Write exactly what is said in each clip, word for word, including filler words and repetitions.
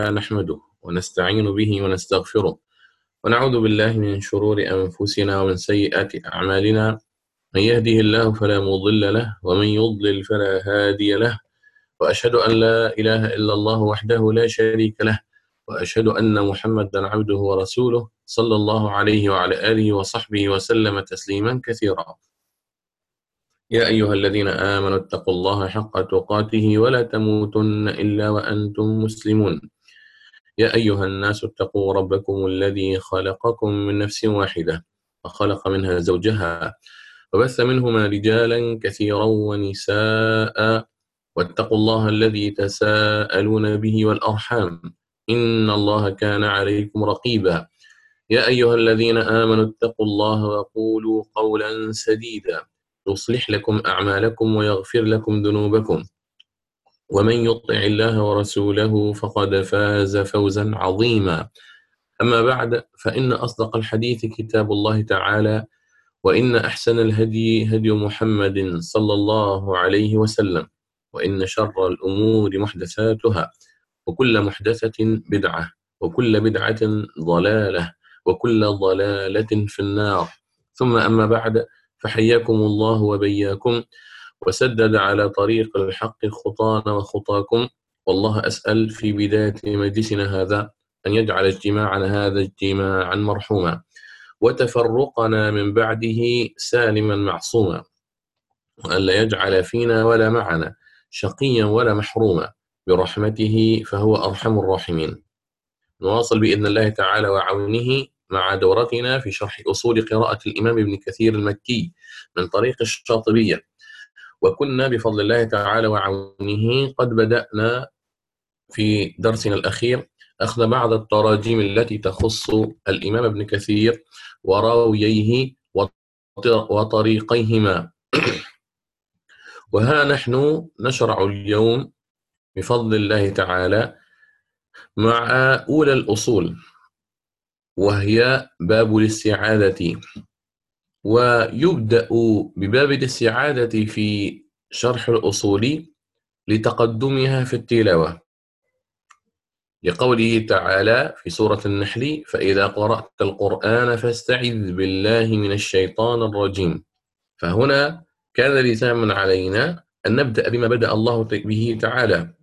نحمده ونستعين به ونستغفره ونعوذ بالله من شرور أنفسنا ومن سيئات أعمالنا. من يهده الله فلا مضل له ومن يضلل فلا هادي له، وأشهد أن لا إله إلا الله وحده لا شريك له، وأشهد أن محمدا عبده ورسوله صلى الله عليه وعلى آله وصحبه وسلم تسليما كثيرا. يا أيها الذين آمنوا اتقوا الله حق تقاته ولا تموتن إلا وأنتم مسلمون. يا أيها الناس اتقوا ربكم الذي خلقكم من نفس واحدة وخلق منها زوجها وبث منهما رجالا كثيرا ونساء، واتقوا الله الذي تساءلون به والأرحام إن الله كان عليكم رقيبا. يا أيها الذين آمنوا اتقوا الله وقولوا قولا سديدا يصلح لكم أعمالكم ويغفر لكم ذنوبكم، ومن يطع الله ورسوله فقد فاز فوزا عظيما. أما بعد، فإن أصدق الحديث كتاب الله تعالى، وإن أحسن الهدي هدي محمد صلى الله عليه وسلم، وإن شر الأمور محدثاتها، وكل محدثة بدعة، وكل بدعة ضلالة، وكل ضلالة في النار. ثم أما بعد، فحياكم الله وبياكم وسدد على طريق الحق خطانا وخطاكم. والله أسأل في بداية مجلسنا هذا أن يجعل اجتماعنا هذا اجتماعا مرحوما، وتفرقنا من بعده سالما معصوما، وأن لا يجعل فينا ولا معنا شقيا ولا محروما برحمته فهو أرحم الراحمين. نواصل بإذن الله تعالى وعونه مع دورتنا في شرح أصول قراءة الإمام ابن كثير المكي من طريق الشاطبية، وكنا بفضل الله تعالى وعونه قد بدأنا في درسنا الأخير أخذ بعض التراجيم التي تخص الإمام ابن كثير وراوييه وطريقيهما. وها نحن نشرع اليوم بفضل الله تعالى مع أولى الأصول، وهي باب الاستعاذة. ويبدأ بباب الاستعاذة في شرح الأصول لتقدمها في التلاوة، لقوله تعالى في سورة النحل: فإذا قرأت القرآن فاستعذ بالله من الشيطان الرجيم. فهنا كان لزاما علينا أن نبدأ بما بدأ الله به تعالى،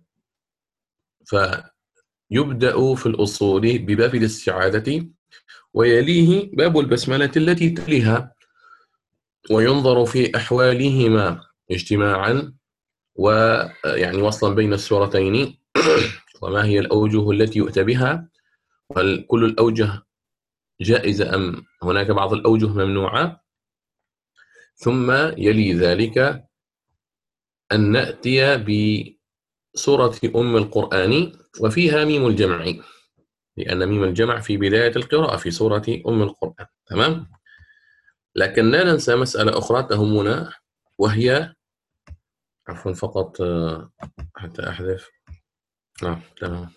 فيبدأ في الأصول بباب الاستعاذة، ويليه باب البسملة التي تليها، وينظر في أحوالهما اجتماعا ويعني وصلا بين السورتين، وما هي الأوجه التي يؤتى بها، وهل كل الأوجه جائزة أم هناك بعض الأوجه ممنوعة. ثم يلي ذلك أن نأتي بسورة أم القرآن وفيها ميم الجمع، لأن ميم الجمع في بداية القراءة في سورة أم القرآن. تمام؟ لكن لا ننسى مسألة أخرى تهمنا، وهي عفوا فقط حتى أحذف نعم تمام.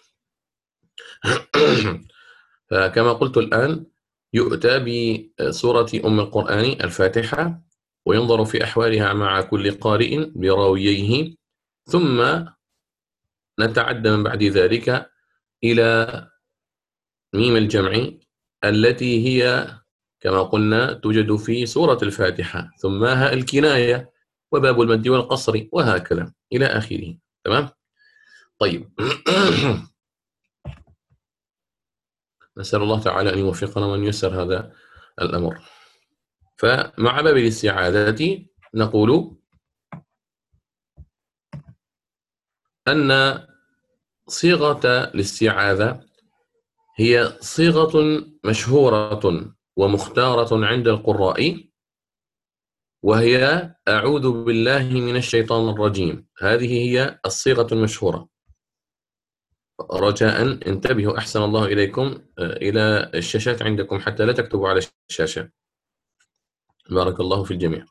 فكما قلت الآن يؤتى بسورة أم القرآن الفاتحة، وينظر في أحوالها مع كل قارئ براوييه، ثم نتعدى من بعد ذلك إلى ميم الجمع التي هي كما قلنا توجد في سورة الفاتحة، ثم هاء الكناية وباب المد والقصر وهكذا إلى آخره. تمام؟ طيب. نسأل الله تعالى أن يوفقنا وأن ييسر هذا الأمر. فمع باب الاستعاذة نقول أن صيغة الاستعاذة هي صيغة مشهورة ومختارة عند القراء، وهي أعوذ بالله من الشيطان الرجيم. هذه هي الصيغة المشهورة. رجاء انتبهوا أحسن الله إليكم إلى الشاشات عندكم حتى لا تكتبوا على الشاشة. بارك الله في الجميع.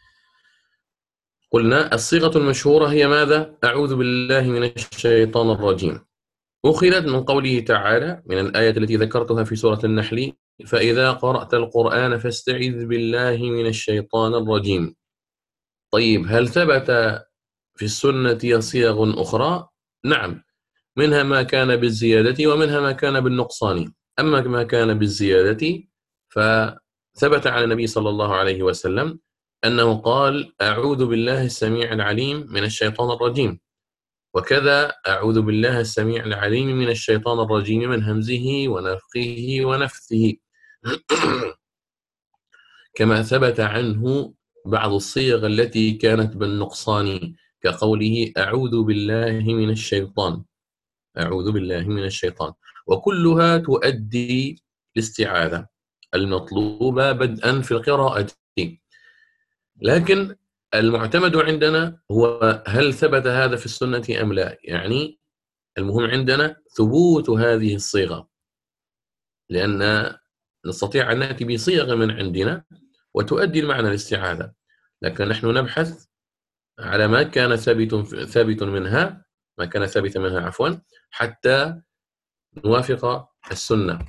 قلنا الصيغة المشهورة هي ماذا؟ أعوذ بالله من الشيطان الرجيم. أخذت من قوله تعالى من الآية التي ذكرتها في سورة النحل: فإذا قرأت القرآن فاستعذ بالله من الشيطان الرجيم. طيب، هل ثبت في السنة صيغ أخرى؟ نعم، منها ما كان بالزيادة ومنها ما كان بالنقصان. أما ما كان بالزيادة فثبت عن النبي صلى الله عليه وسلم أنه قال: أعوذ بالله السميع العليم من الشيطان الرجيم، وكذا أعوذ بالله السميع العليم من الشيطان الرجيم من همزه ونفخه ونفثه. كما ثبت عنه بعض الصيغ التي كانت بالنقصان، كقوله: أعوذ بالله من الشيطان، أعوذ بالله من الشيطان. وكلها تؤدي الاستعاذة المطلوبة بدءا في القراءة. لكن المعتمد عندنا هو هل ثبت هذا في السنة أم لا. يعني المهم عندنا ثبوت هذه الصيغة، لأن نستطيع أن نأتي بصيغة من عندنا وتؤدي المعنى الاستعاذة، لكن نحن نبحث على ما كان ثابت ثابت منها ما كان ثابتا منها عفوا حتى نوافق السنة.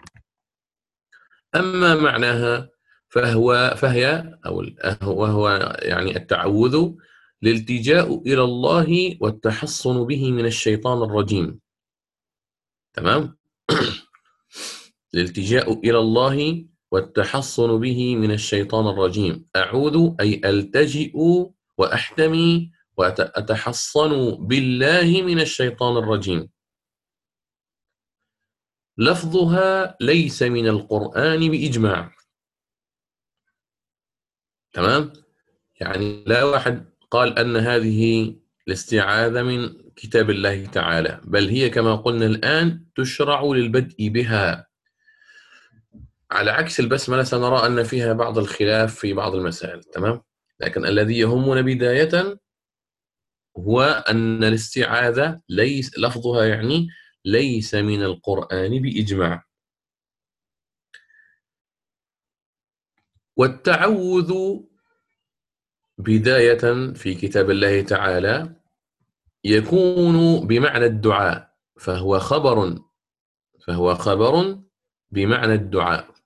أما معناها فهو فهي أو وهو يعني التعوذ الالتجاء إلى الله والتحصن به من الشيطان الرجيم. تمام. الالتجاء إلى الله والتحصن به من الشيطان الرجيم. أعوذ أي ألتجئ وأحتمي وأتحصن بالله من الشيطان الرجيم. لفظها ليس من القرآن بإجماع. تمام. يعني لا واحد قال أن هذه الاستعاذة من كتاب الله تعالى، بل هي كما قلنا الآن تشرع للبدء بها، على عكس البسملة سنرى أن فيها بعض الخلاف في بعض المسائل. تمام. لكن الذي يهمنا بداية هو أن الاستعاذة ليس لفظها يعني ليس من القرآن بإجماع. والتعوذ بداية في كتاب الله تعالى يكون بمعنى الدعاء، فهو خبر فهو خبر بمعنى الدعاء.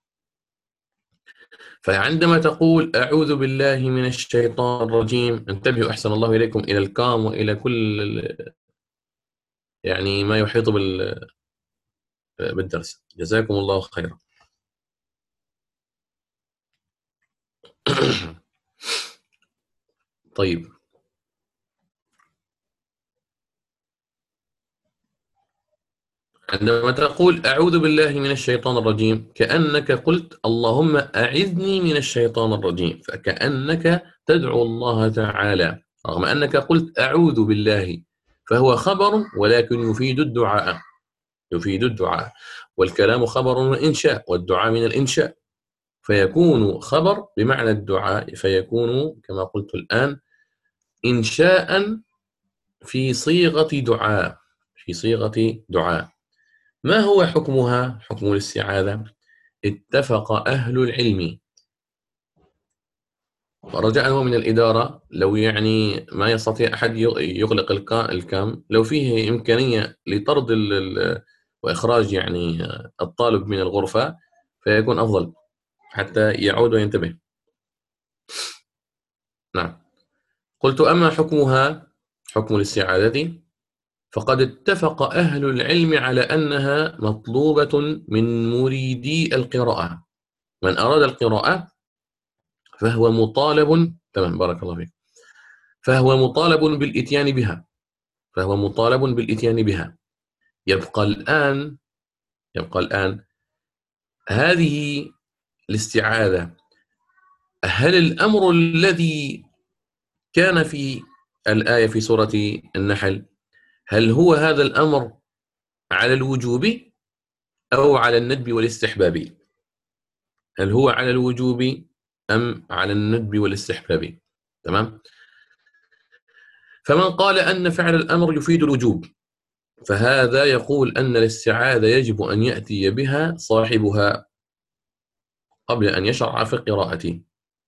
فعندما تقول أعوذ بالله من الشيطان الرجيم، انتبهوا أحسن الله إليكم إلى الكام وإلى كل يعني ما يحيط بالدرس، جزاكم الله خيرا. طيب، عندما تقول أعوذ بالله من الشيطان الرجيم كأنك قلت اللهم أعذني من الشيطان الرجيم، فكأنك تدعو الله تعالى رغم أنك قلت أعوذ بالله، فهو خبر ولكن يفيد الدعاء يفيد الدعاء والكلام خبر وإنشاء، والدعاء من الإنشاء، فيكون خبر بمعنى الدعاء، فيكون كما قلت الآن إنشاء في صيغة دعاء في صيغة دعاء. ما هو حكمها؟ حكم الاستعاذة: اتفق أهل العلم، ورجاء من الإدارة لو يعني ما يستطيع أحد يغلق الكام، لو فيه إمكانية لطرد وإخراج يعني الطالب من الغرفة فيكون أفضل حتى يعود وينتبه. نعم. قلت أما حكمها، حكم الاستعاذة، فقد اتفق أهل العلم على أنها مطلوبة من مريدي القراءة. من أراد القراءة فهو مطالب تمام بارك الله فيك فهو مطالب بالإتيان بها فهو مطالب بالإتيان بها. يبقى الآن يبقى الآن هذه الاستعاذة، هل الأمر الذي كان في الآية في سورة النحل هل هو هذا الأمر على الوجوب أو على الندب والاستحباب؟ هل هو على الوجوب أم على الندب والاستحباب؟ تمام. فمن قال أن فعل الأمر يفيد الوجوب فهذا يقول أن الاستعاذة يجب أن يأتي بها صاحبها قبل أن يشرع في قراءته،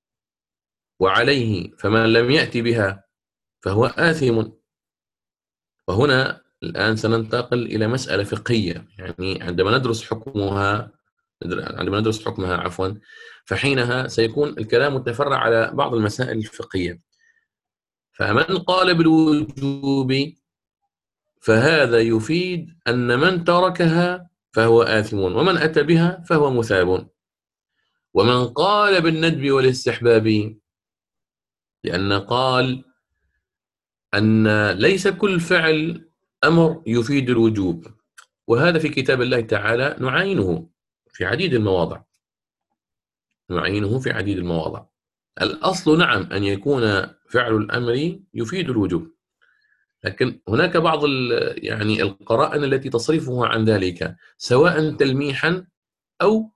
وعليه فمن لم يأتي بها فهو آثم. وهنا الآن سننتقل إلى مسألة فقهية، يعني عندما ندرس حكمها عندما ندرس حكمها عفوا فحينها سيكون الكلام متفرع على بعض المسائل الفقهية. فمن قال بالوجوب فهذا يفيد أن من تركها فهو آثم، ومن أتى بها فهو مثاب. ومن قال بالندب والاستحباب، لأن قال أن ليس كل فعل أمر يفيد الوجوب، وهذا في كتاب الله تعالى نعاينه في عديد المواضع، نعينه في عديد المواضع. الأصل نعم أن يكون فعل الأمر يفيد الوجوب، لكن هناك بعض يعني القرائن التي تصرفه عن ذلك، سواء تلميحا أو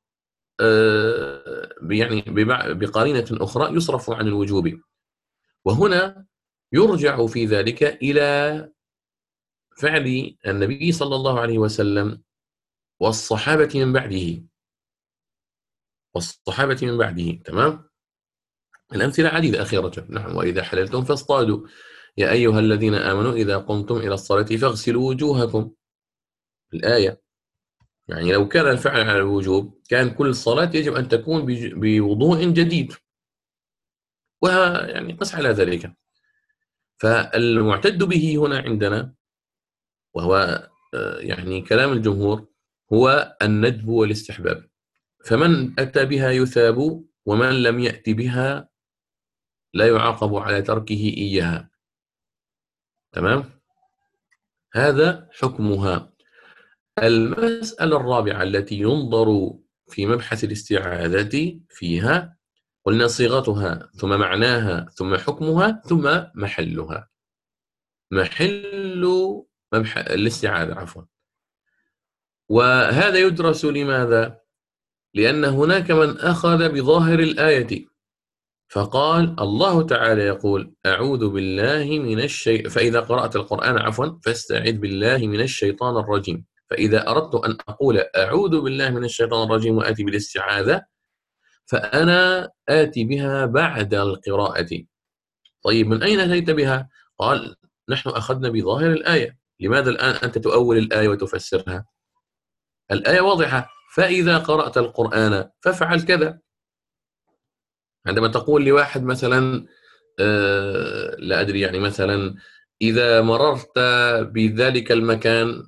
يعني بقرينة أخرى يصرف عن الوجوب. وهنا يرجع في ذلك إلى فعل النبي صلى الله عليه وسلم والصحابة من بعده والصحابة من بعده تمام. الأمثلة عديدة أخي رجب. نعم، وإذا حللتم فاصطادوا يا أيها الذين آمنوا إذا قمتم إلى الصلاة فاغسلوا وجوهكم، الآية. يعني لو كان الفعل على الوجوب كان كل صلاة يجب أن تكون بوضوء جديد، ويعني قس على ذلك. فالمعتد به هنا عندنا، وهو يعني كلام الجمهور، هو الندب والاستحباب. فمن أتى بها يثاب، ومن لم يأت بها لا يعاقب على تركه إياها. تمام، هذا حكمها. المسألة الرابعة التي ينظر في مبحث الاستعاذة فيها، قلنا صيغتها ثم معناها ثم حكمها ثم محلها. محل مبحث الاستعاذة عفوا. وهذا يدرس لماذا؟ لأن هناك من أخذ بظاهر الآية فقال الله تعالى يقول أعوذ بالله من الشيطان، فإذا قرأت القرآن عفوا فاستعذ بالله من الشيطان الرجيم. فإذا أردت أن أقول أعوذ بالله من الشيطان الرجيم وآتي بالاستعاذة، فأنا آتي بها بعد القراءة. طيب من أين أتيت بها؟ قال نحن أخذنا بظاهر الآية. لماذا الآن أنت تؤول الآية وتفسرها؟ الآية واضحة، فإذا قرأت القرآن فافعل كذا. عندما تقول لواحد مثلا آه لا أدري، يعني مثلا إذا مررت بذلك المكان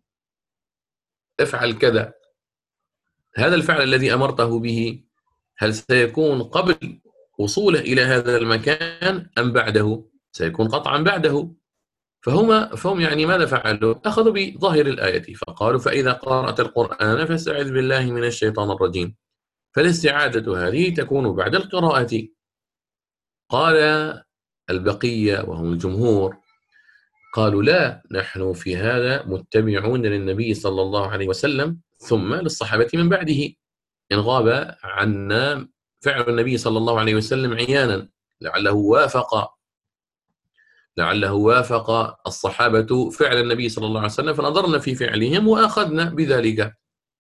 افعل كذا، هذا الفعل الذي أمرته به هل سيكون قبل وصوله إلى هذا المكان أم بعده؟ سيكون قطعا بعده. فهم فهم يعني ماذا فعلوا؟ أخذوا بظاهر الآية فقالوا فإذا قرأت القرآن فاستعذ بالله من الشيطان الرجيم. فالاستعاذة هذه تكون بعد القراءة. قال البقية وهم الجمهور قالوا لا، نحن في هذا متبعون للنبي صلى الله عليه وسلم ثم للصحابة من بعده، إن غاب عنا فعل النبي صلى الله عليه وسلم عيانا، لعله وافق لعله وافق الصحابة فعل النبي صلى الله عليه وسلم فنظرنا في فعلهم وأخذنا بذلك.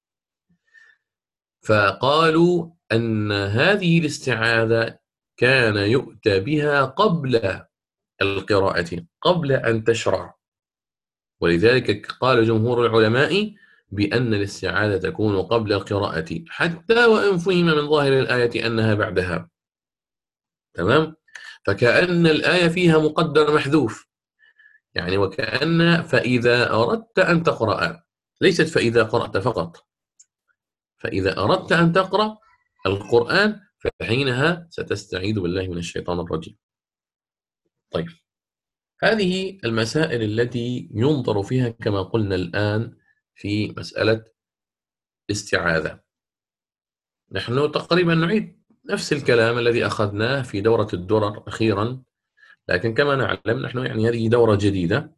فقالوا أن هذه الاستعاذة كان يؤتى بها قبل القراءة، قبل أن تشرع. ولذلك قال جمهور العلماء بأن الاستعاذة تكون قبل القراءة، حتى وإن فهم من ظاهر الآية أنها بعدها. تمام؟ فكأن الآية فيها مقدر محذوف، يعني وكأن فإذا أردت أن تقرأ، ليست فإذا قرأت فقط. فإذا أردت أن تقرأ القرآن فحينها ستستعيذ بالله من الشيطان الرجيم. طيب، هذه المسائل التي ينظر فيها كما قلنا الآن في مسألة استعاذة. نحن تقريبا نعيد نفس الكلام الذي أخذناه في دورة الدرر أخيرا، لكن كما نعلم نحن يعني هذه دورة جديدة،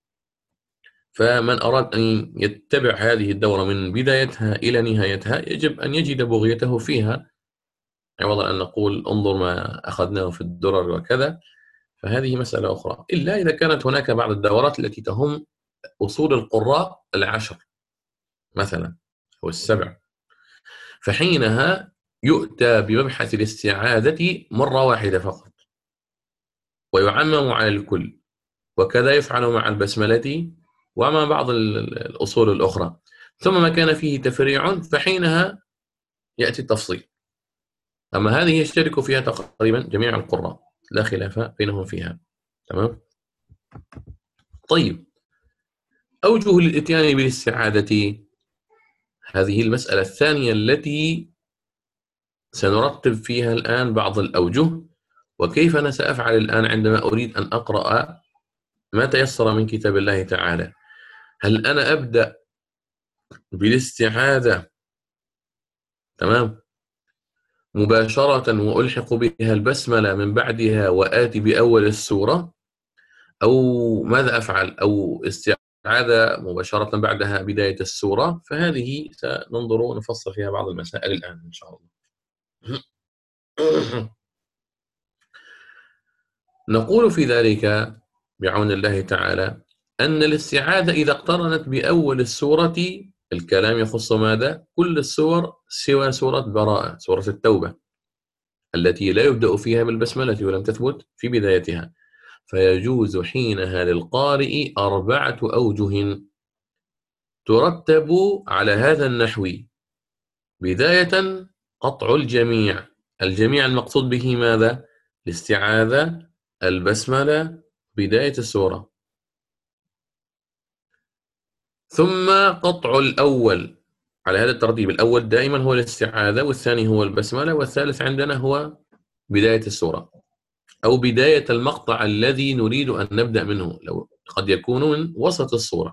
فمن أراد أن يتبع هذه الدورة من بدايتها إلى نهايتها يجب أن يجد بغيته فيها، عوضا أن نقول انظر ما أخذناه في الدرر وكذا. فهذه مسألة أخرى، إلا إذا كانت هناك بعض الدورات التي تهم أصول القراء العشر مثلا أو السبع، فحينها يؤتى بمبحث الاستعاذة مرة واحدة فقط ويعمم على الكل، وكذا يفعل مع البسملة ومع بعض الأصول الأخرى. ثم ما كان فيه تفريع فحينها يأتي التفصيل. أما هذه يشترك فيها تقريبا جميع القراء، لا خلاف بينهم فيها. تمام؟ طيب، أوجه الإتيان بالاستعادة، هذه المسألة الثانية التي سنرتب فيها الآن بعض الأوجه، وكيف أنا سأفعل الآن عندما أريد أن أقرأ ما تيسر من كتاب الله تعالى. هل أنا أبدأ بالاستعاذة تمام مباشرة وألحق بها البسملة من بعدها وآتي بأول السورة، أو ماذا أفعل؟ أو استعاذة مباشرة بعدها بداية السورة؟ فهذه سننظر ونفصل فيها بعض المسائل الآن إن شاء الله. نقول في ذلك بعون الله تعالى أن الاستعاذة إذا اقترنت بأول السورة، الكلام يخص ماذا؟ كل السور سوى سورة براءة، سورة التوبة التي لا يبدأ فيها بالبسملة ولم تثبت في بدايتها، فيجوز حينها للقارئ أربعة أوجه ترتب على هذا النحو. بداية قطع الجميع، الجميع المقصود به ماذا؟ الاستعاذة، البسملة، بداية السورة. ثم قطع الأول على هذا الترتيب، الأول دائما هو الاستعاذة، والثاني هو البسملة، والثالث عندنا هو بداية السورة أو بداية المقطع الذي نريد أن نبدأ منه، لو قد يكون من وسط السورة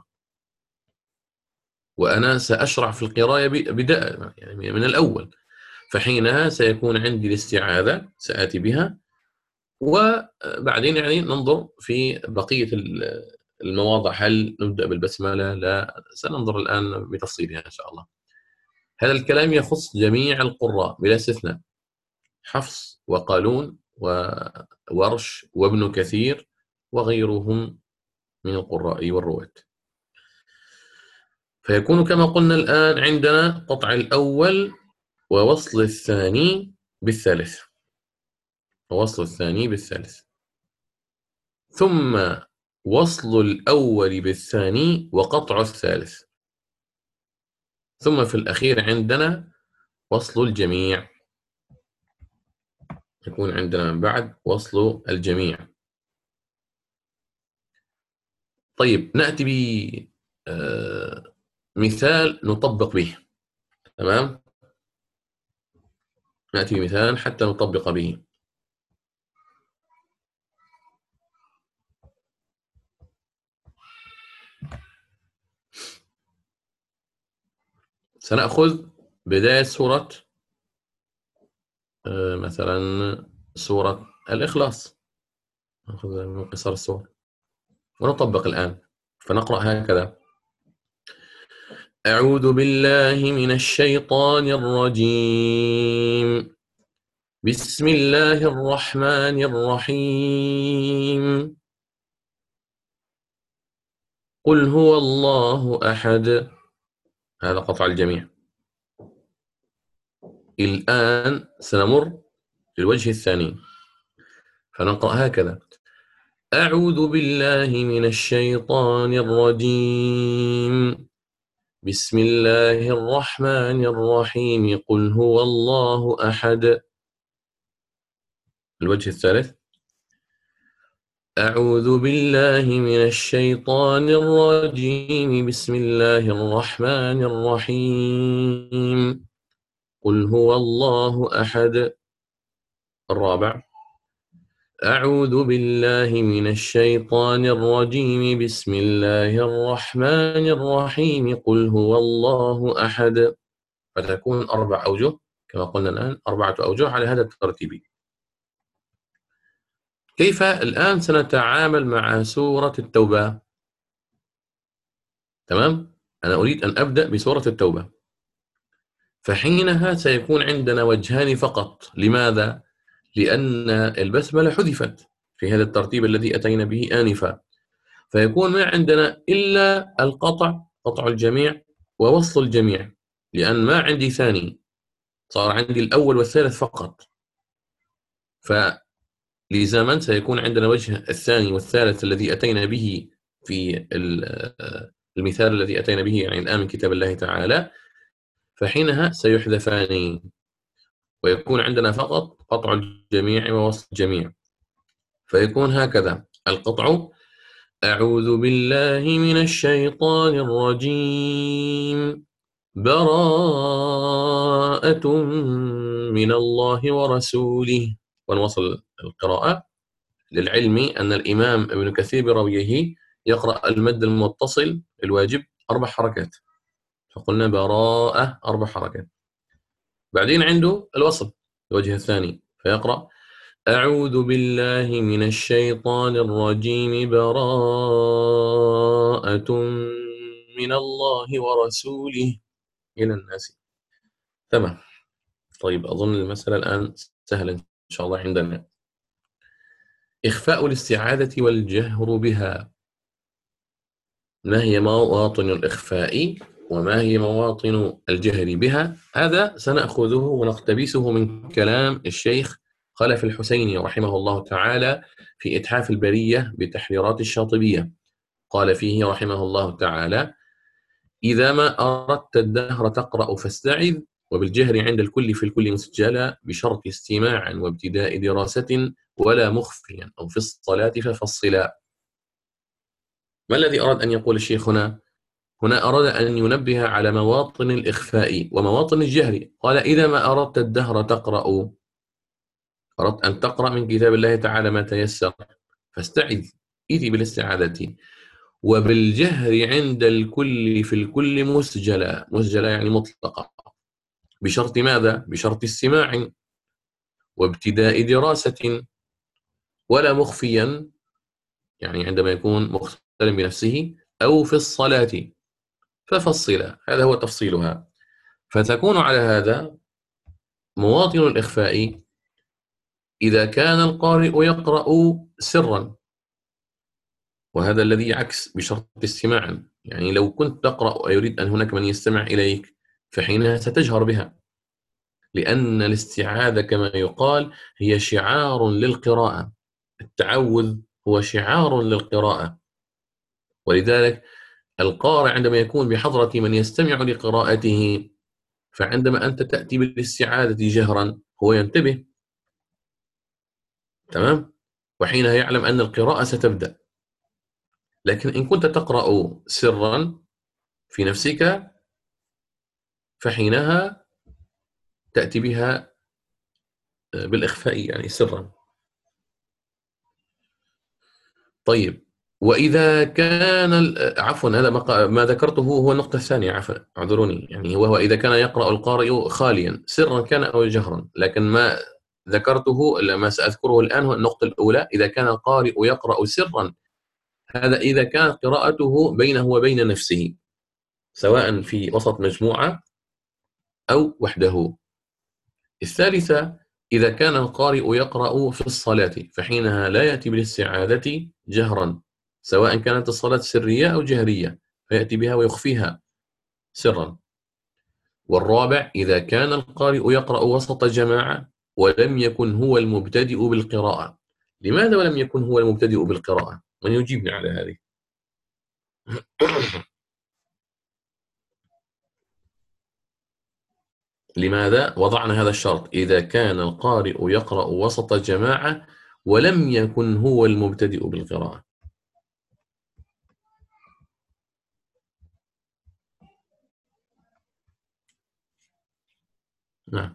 وأنا سأشرع في القراءة بداية يعني من الأول، فحينها سيكون عندي الاستعاذة سآتي بها، وبعدين يعني ننظر في بقية المواضع، هل نبدأ بالبسملة لا، سننظر الآن بتفصيلها إن شاء الله. هذا الكلام يخص جميع القراء بلا استثناء، حفص وقالون وورش وابن كثير وغيرهم من القراء والرواة. فيكون كما قلنا الآن عندنا قطع الأول ووصل الثاني بالثالث، ووصل الثاني بالثالث، ثم وصل الأول بالثاني وقطع الثالث، ثم في الأخير عندنا وصل الجميع، يكون عندنا من بعد وصل الجميع. طيب نأتي بمثال نطبق به، تمام؟ نأتي بمثال حتى نطبق به. سنأخذ بداية سورة مثلا سورة الإخلاص، نأخذ من قصار السور ونطبق الآن، فنقرأ هكذا: أعوذ بالله من الشيطان الرجيم، بسم الله الرحمن الرحيم، قل هو الله أحد. هذا قطع الجميع. الآن سنمر للوجه الثاني فنقرأ هكذا: أعوذ بالله من الشيطان الرجيم، بسم الله الرحمن الرحيم، قل هو الله أحد. الوجه الثالث: أعوذ بالله من الشيطان الرجيم، بسم الله الرحمن الرحيم، قل هو الله أحد. الرابع: أعوذ بالله من الشيطان الرجيم، بسم الله الرحمن الرحيم، قل هو الله أحد. فتكون أربع أوجه كما قلنا الآن، أربعة أوجه على هذا الترتيب. كيف الآن سنتعامل مع سورة التوبة؟ تمام؟ أنا أريد أن أبدأ بسورة التوبة، فحينها سيكون عندنا وجهان فقط. لماذا؟ لأن البسملة حذفت في هذا الترتيب الذي أتينا به آنفا، فيكون ما عندنا إلا القطع، قطع الجميع ووصل الجميع، لأن ما عندي ثاني، صار عندي الأول والثالث فقط. فلزاما سيكون عندنا وجه الثاني والثالث الذي أتينا به في المثال الذي أتينا به يعني الآن من كتاب الله تعالى، فحينها سيحذفان ويكون عندنا فقط قطع الجميع ووصل الجميع. فيكون هكذا: القطع أعوذ بالله من الشيطان الرجيم براءة من الله ورسوله. ونوصل القراءة للعلم أن الإمام ابن كثير برويه يقرأ المد المتصل الواجب أربع حركات، فقلنا براءة أربع حركات. بعدين عنده الوصل الوجه الثاني فيقرأ أعوذ بالله من الشيطان الرجيم براءة من الله ورسوله إلى الناس. تمام. طيب أظن المسألة الآن سهلة إن شاء الله عندنا. إخفاء الاستعاذة والجهر بها، ما هي مواطن الإخفاء وما هي مواطن الجهر بها؟ هذا سنأخذه ونقتبسه من كلام الشيخ خلف الحسيني رحمه الله تعالى في إتحاف البرية بتحريرات الشاطبية. قال فيه رحمه الله تعالى: إذا ما أردت الدهر تقرأ فاستعذ، وبالجهر عند الكل في الكل مسجلا، بشرط استماع وابتداء دراسة ولا مخفيا، أو في الصلاة ففصلا. ما الذي أراد أن يقول الشيخ هنا؟ هنا أراد أن ينبه على مواطن الإخفاء ومواطن الجهر. قال: إذا ما أردت الدهر تقرأ، أردت أن تقرأ من كتاب الله تعالى ما تيسر، فاستعذ، إذي بالاستعاذة. وبالجهر عند الكل في الكل مسجلا، مسجلا يعني مطلقة، بشرط ماذا؟ بشرط استماع وابتداء دراسة ولا مخفيا، يعني عندما يكون مختلا بنفسه، أو في الصلاة ففصلا. هذا هو تفصيلها. فتكون على هذا مواطن الإخفاء إذا كان القارئ يقرأ سرا، وهذا الذي عكس بشرط استماع. يعني لو كنت تقرأ ويريد أن هناك من يستمع إليك فحينها ستجهر بها، لأن الاستعاذة كما يقال هي شعار للقراءة. التعوذ هو شعار للقراءة، ولذلك القارئ عندما يكون بحضرة من يستمع لقراءته، فعندما أنت تأتي بالاستعاذة جهرا هو ينتبه، تمام، وحينها يعلم أن القراءة ستبدأ. لكن إن كنت تقرأ سرا في نفسك فحينها تأتي بها بالإخفاء، يعني سرا. طيب، وإذا كان عفوا هذا ما ذكرته هو النقطة الثانية، عفوا اعذروني، يعني وهو إذا كان يقرأ القارئ خاليا سرا كان أو جهرا. لكن ما ذكرته ما سأذكره الآن هو النقطة الأولى، إذا كان القارئ يقرأ سرا، هذا إذا كانت قراءته بينه وبين نفسه، سواء في وسط مجموعة أو وحده. الثالثة إذا كان القارئ يقرأ في الصلاة، فحينها لا يأتي بالاستعاذة جهرا، سواء كانت الصلاة سرية أو جهرية، فيأتي بها ويخفيها سرا. والرابع إذا كان القارئ يقرأ وسط جماعة ولم يكن هو المبتدئ بالقراءة. لماذا ولم يكن هو المبتدئ بالقراءة؟ من يجيبني على هذه؟ لماذا وضعنا هذا الشرط؟ إذا كان القارئ يقرأ وسط جماعة ولم يكن هو المبتدئ بالقراءة. نعم.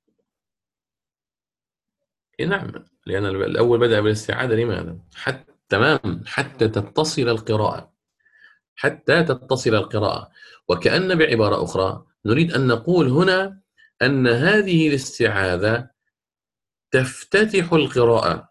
نعم، لأن الأول بدأ بالاستعادة. لماذا؟ حتى تمام، حتى تتصل القراءة، حتى تتصل القراءة. وكأن بعبارة أخرى نريد أن نقول هنا أن هذه الاستعاذة تفتتح القراءة،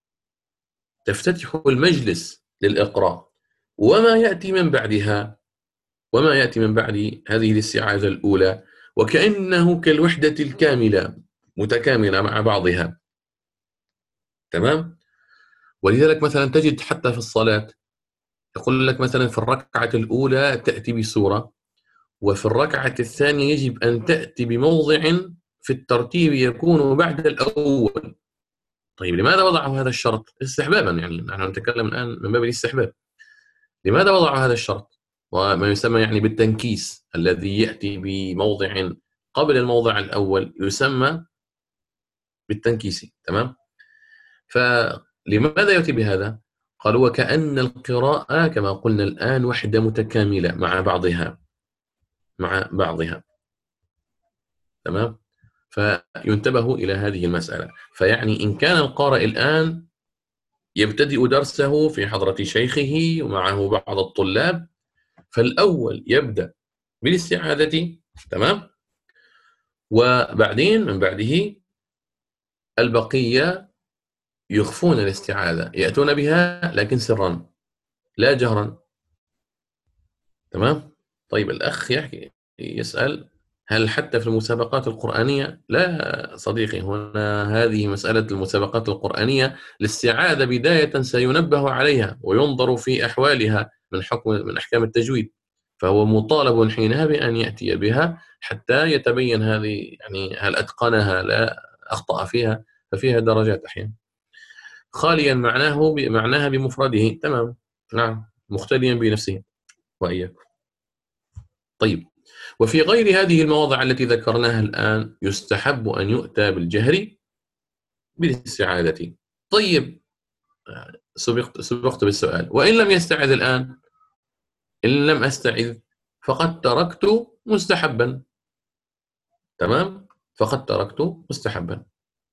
تفتتح المجلس للإقراء. وما يأتي من بعدها، وما يأتي من بعد هذه الاستعاذة الأولى وكأنه كالوحدة الكاملة متكاملة مع بعضها، تمام. ولذلك مثلا تجد حتى في الصلاة يقول لك مثلا في الركعة الأولى تأتي بسورة، وفي الركعة الثانية يجب أن تأتي بموضع في الترتيب يكون بعد الأول. طيب لماذا وضعوا هذا الشرط؟ استحبابا، يعني نحن نتكلم الآن من باب الاستحباب. لماذا وضعوا هذا الشرط؟ وما يسمى يعني بالتنكيس، الذي يأتي بموضع قبل الموضع الأول يسمى بالتنكيس، تمام. فلماذا يأتي بهذا؟ قالوا وكأن القراءة كما قلنا الآن وحدة متكاملة مع بعضها مع بعضها. تمام. فينتبه إلى هذه المسألة. فيعني إن كان القارئ الآن يبتدئ درسه في حضرة شيخه ومعه بعض الطلاب، فالأول يبدأ بالاستعاذة. تمام. وبعدين من بعده البقية يخفون الاستعاذة، يأتون بها لكن سرا لا جهرا. تمام. طيب الأخ يحكي يسأل هل حتى في المسابقات القرآنية؟ لا صديقي، هنا هذه مسألة المسابقات القرآنية الاستعاذة بداية سينبه عليها وينظر في أحوالها من حكم من أحكام التجويد، فهو مطالب حينها بأن يأتي بها حتى يتبين هذه يعني هل أتقنها لا أخطأ فيها، ففيها درجات أحيانا. خاليا معناه معناها بمفرده. تمام. نعم، مختليا بنفسه وإياكم. طيب، وفي غير هذه المواضع التي ذكرناها الآن يستحب أن يؤتى بالجهر بالاستعاذة. طيب، سبقت, سبقت بالسؤال، وإن لم يستعذ الآن، إن لم أستعذ فقد تركت مستحبا. تمام، فقد تركت مستحبا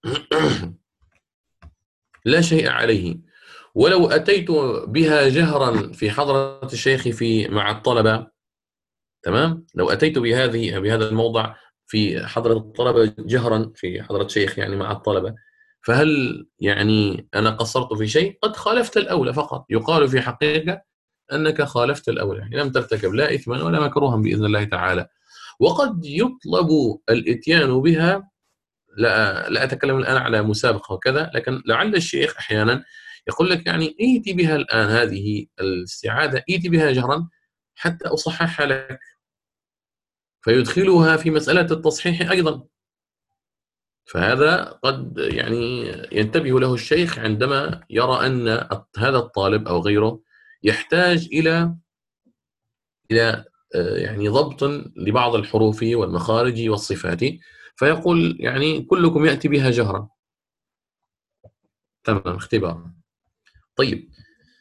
لا شيء عليه. ولو أتيت بها جهرا في حضرة الشيخ في مع الطلبة، تمام، لو أتيت بهذه بهذا الموضع في حضرة الطلبة جهرا في حضرة شيخ يعني مع الطلبة، فهل يعني أنا قصرت في شيء؟ قد خالفت الأولى فقط، يقال في حقيقة أنك خالفت الأولى، يعني لم ترتكب لا إثما ولا مكروها بإذن الله تعالى. وقد يطلب الإتيان بها، لا, لا أتكلم الآن على مسابقة وكذا، لكن لعل الشيخ أحيانا يقول لك يعني ائتي بها الآن هذه الاستعاذة، ائتي بها جهرا حتى أصحح لك، فيدخلها في مسألة التصحيح أيضا. فهذا قد يعني ينتبه له الشيخ عندما يرى أن هذا الطالب أو غيره يحتاج إلى إلى يعني ضبط لبعض الحروف والمخارج والصفات، فيقول يعني كلكم يأتي بها جهرا. تمام، اختبار. طيب،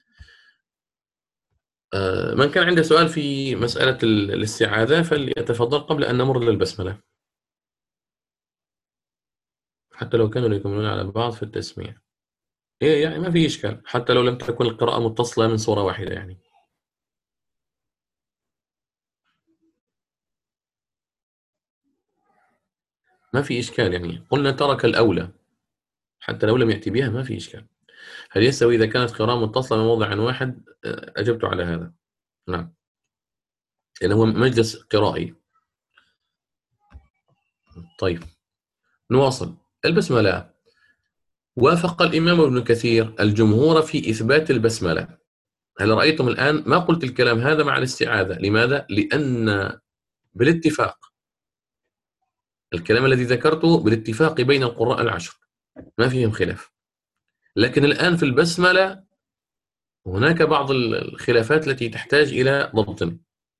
من كان عنده سؤال في مسألة الاستعاذة فليتفضل قبل أن نمر للبسملة، حتى لو كانوا يكملون على بعض في التسميع. إيه يعني ما في إشكال، حتى لو لم تكن القراءة متصلة من صورة واحدة يعني. ما في إشكال يعني، قلنا ترك الأولى حتى لو لم يأتي بها، ما في إشكال. هل يستوي إذا كانت قراءة متصلة من موضع واحد؟ أجبت على هذا، نعم، لأنه هو مجلس قرائي. طيب، نواصل. البسملة، وافق الإمام ابن كثير الجمهور في إثبات البسملة. هل رأيتم الآن ما قلت الكلام هذا مع الاستعاذة؟ لماذا؟ لأن بالاتفاق الكلام الذي ذكرته بالاتفاق بين القراء العشر ما فيهم خلاف، لكن الآن في البسملة هناك بعض الخلافات التي تحتاج إلى ضبط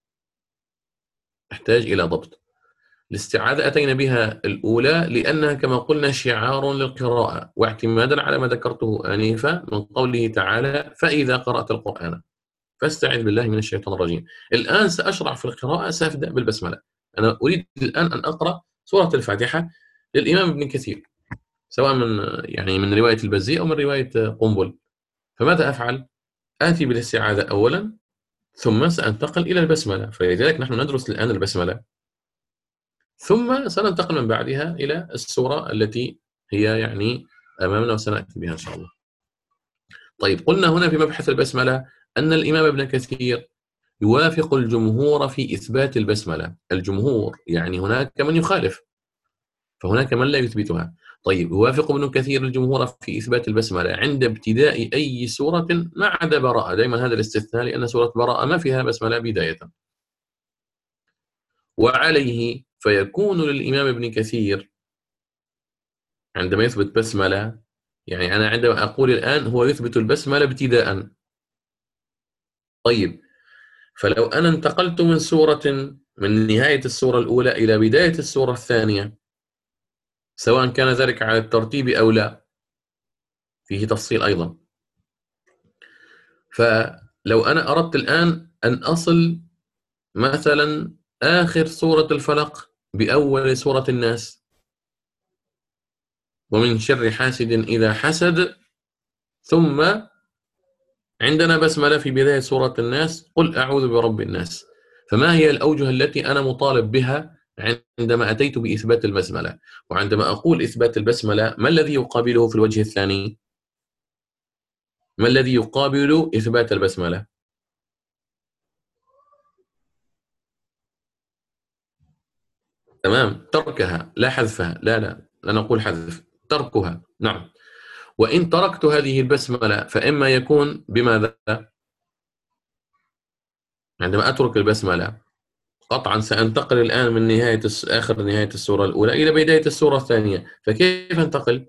تحتاج إلى ضبط. الاستعاذة أتينا بها الأولى لأنها كما قلنا شعار للقراءة، واعتمادا على ما ذكرته آنفا من قوله تعالى فإذا قرأت القرآن فاستعذ بالله من الشيطان الرجيم. الآن سأشرع في القراءة، سأبدأ بالبسملة. أنا أريد الآن أن أقرأ سورة الفاتحة للإمام ابن كثير، سواء من يعني من رواية البزي أو من رواية قنبل. فماذا أفعل؟ آتي بالاستعاذة أولا ثم سأنتقل إلى البسملة، فلذلك نحن ندرس الآن البسملة ثم سننتقل من بعدها إلى السورة التي هي يعني أمامنا وسنأتي بها إن شاء الله. طيب، قلنا هنا في مبحث البسملة أن الإمام ابن كثير يوافق الجمهور في إثبات البسملة. الجمهور يعني هناك من يخالف، فهناك من لا يثبتها. طيب، يوافق ابن كثير الجمهور في إثبات البسملة عند ابتداء أي سورة ما عدا براءة، دائما هذا الاستثناء لأن سورة براءة ما فيها بسملة بداية. وعليه فيكون للإمام ابن كثير عندما يثبت بسملة، يعني أنا عندما أقول الآن هو يثبت البسملة ابتداء. طيب، فلو أنا انتقلت من سورة من نهاية السورة الأولى إلى بداية السورة الثانية، سواء كان ذلك على الترتيب أو لا، فيه تفصيل أيضا. فلو أنا أردت الآن أن أصل مثلا آخر سورة الفلق بأول سورة الناس، ومن شر حاسد إذا حسد، ثم عندنا بسملة في بداية سورة الناس، قل أعوذ برب الناس. فما هي الأوجه التي أنا مطالب بها عندما أتيت بإثبات البسملة؟ وعندما أقول إثبات البسملة، ما الذي يقابله في الوجه الثاني؟ ما الذي يقابل إثبات البسملة؟ تمام، تركها لا حذفها. لا لا لا نقول حذف، تركها. نعم. وإن تركت هذه البسملة فإما يكون بماذا؟ عندما أترك البسملة قطعا سأنتقل الآن من نهاية آخر نهاية السورة الأولى إلى بداية السورة الثانية، فكيف أنتقل؟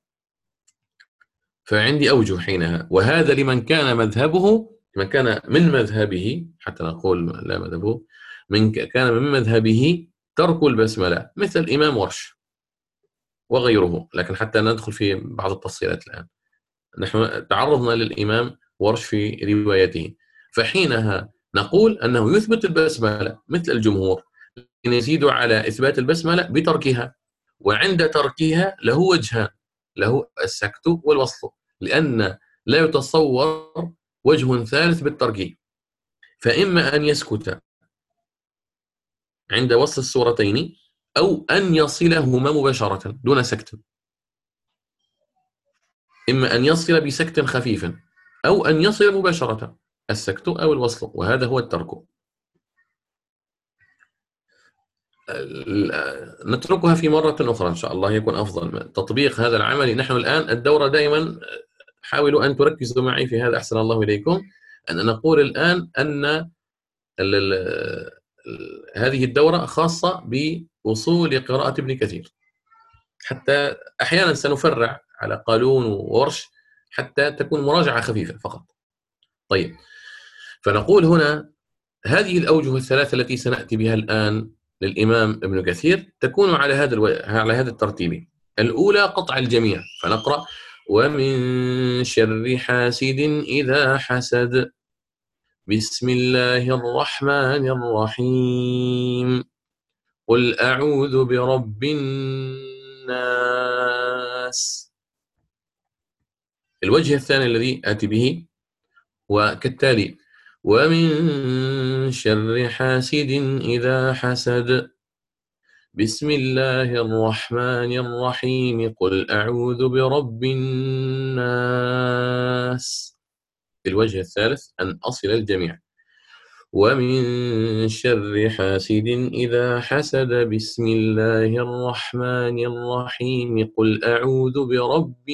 فعندي أوجه حينها، وهذا لمن كان مذهبه، من كان من مذهبه، حتى نقول لا مذهبه، من كان من مذهبه ترك البسملة، مثل الإمام ورش وغيره. لكن حتى ندخل في بعض التفصيلات الآن، نحن تعرضنا للإمام ورش في روايته، فحينها نقول أنه يثبت البسملة مثل الجمهور، لكن يزيد على إثبات البسملة بتركها. وعند تركها له وجهان، له السكت والوصل، لأن لا يتصور وجه ثالث بالترك. فإما أن يسكت عند وصل السورتين، أو أن يصلهما مباشرة دون سكت. إما أن يصل بسكت خفيف، أو أن يصل مباشرة، السكت أو الوصل، وهذا هو الترك. نتركها في مرة أخرى إن شاء الله، يكون أفضل تطبيق هذا العمل. نحن الآن الدورة دائما حاولوا أن تركزوا معي في هذا، أحسن الله إليكم. أن نقول الآن أن ال ال هذه الدورة خاصة بوصول قراءة ابن كثير، حتى أحيانا سنفرع على قالون وورش حتى تكون مراجعة خفيفة فقط. طيب، فنقول هنا هذه الأوجه الثلاثة التي سنأتي بها الآن للإمام ابن كثير تكون على هذا الو... على هذا الترتيب. الأولى قطع الجميع، فنقرأ: ومن شر حاسد إذا حسد، بسم الله الرحمن الرحيم، قل أعوذ برب الناس. الوجه الثاني الذي آتي به وكالتالي: ومن شر حاسد إذا حسد، بسم الله الرحمن الرحيم، قل أعوذ برب الناس. الوجه الثالث أن أصل الجميع: ومن شر حاسد إذا حسد، بسم الله الرحمن الرحيم، قل أعوذ برب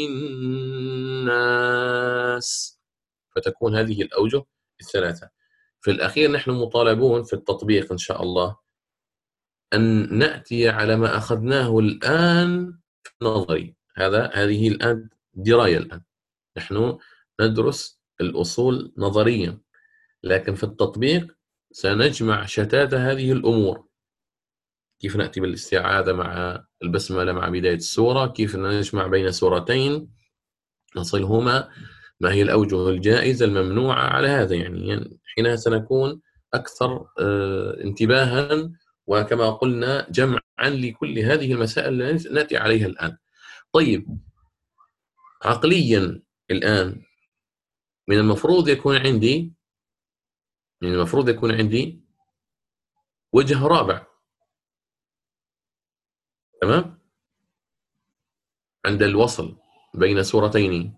الناس. فتكون هذه الأوجه الثلاثة. في الأخير نحن مطالبون في التطبيق إن شاء الله أن نأتي على ما أخذناه الآن في النظري. هذا هذه الآن دراية. الآن نحن ندرس الأصول نظريا، لكن في التطبيق سنجمع شتات هذه الأمور. كيف نأتي بالاستعاذة مع البسملة مع بداية السورة، كيف نجمع بين سورتين نصلهما، ما هي الأوجه الجائزة الممنوعة على هذا. يعني حينها سنكون أكثر انتباها، وكما قلنا جمعا لكل هذه المسائل التي نأتي عليها الآن. طيب، عقليا الآن من المفروض يكون عندي من المفروض يكون عندي وجه رابع، تمام، عند الوصل بين سورتين.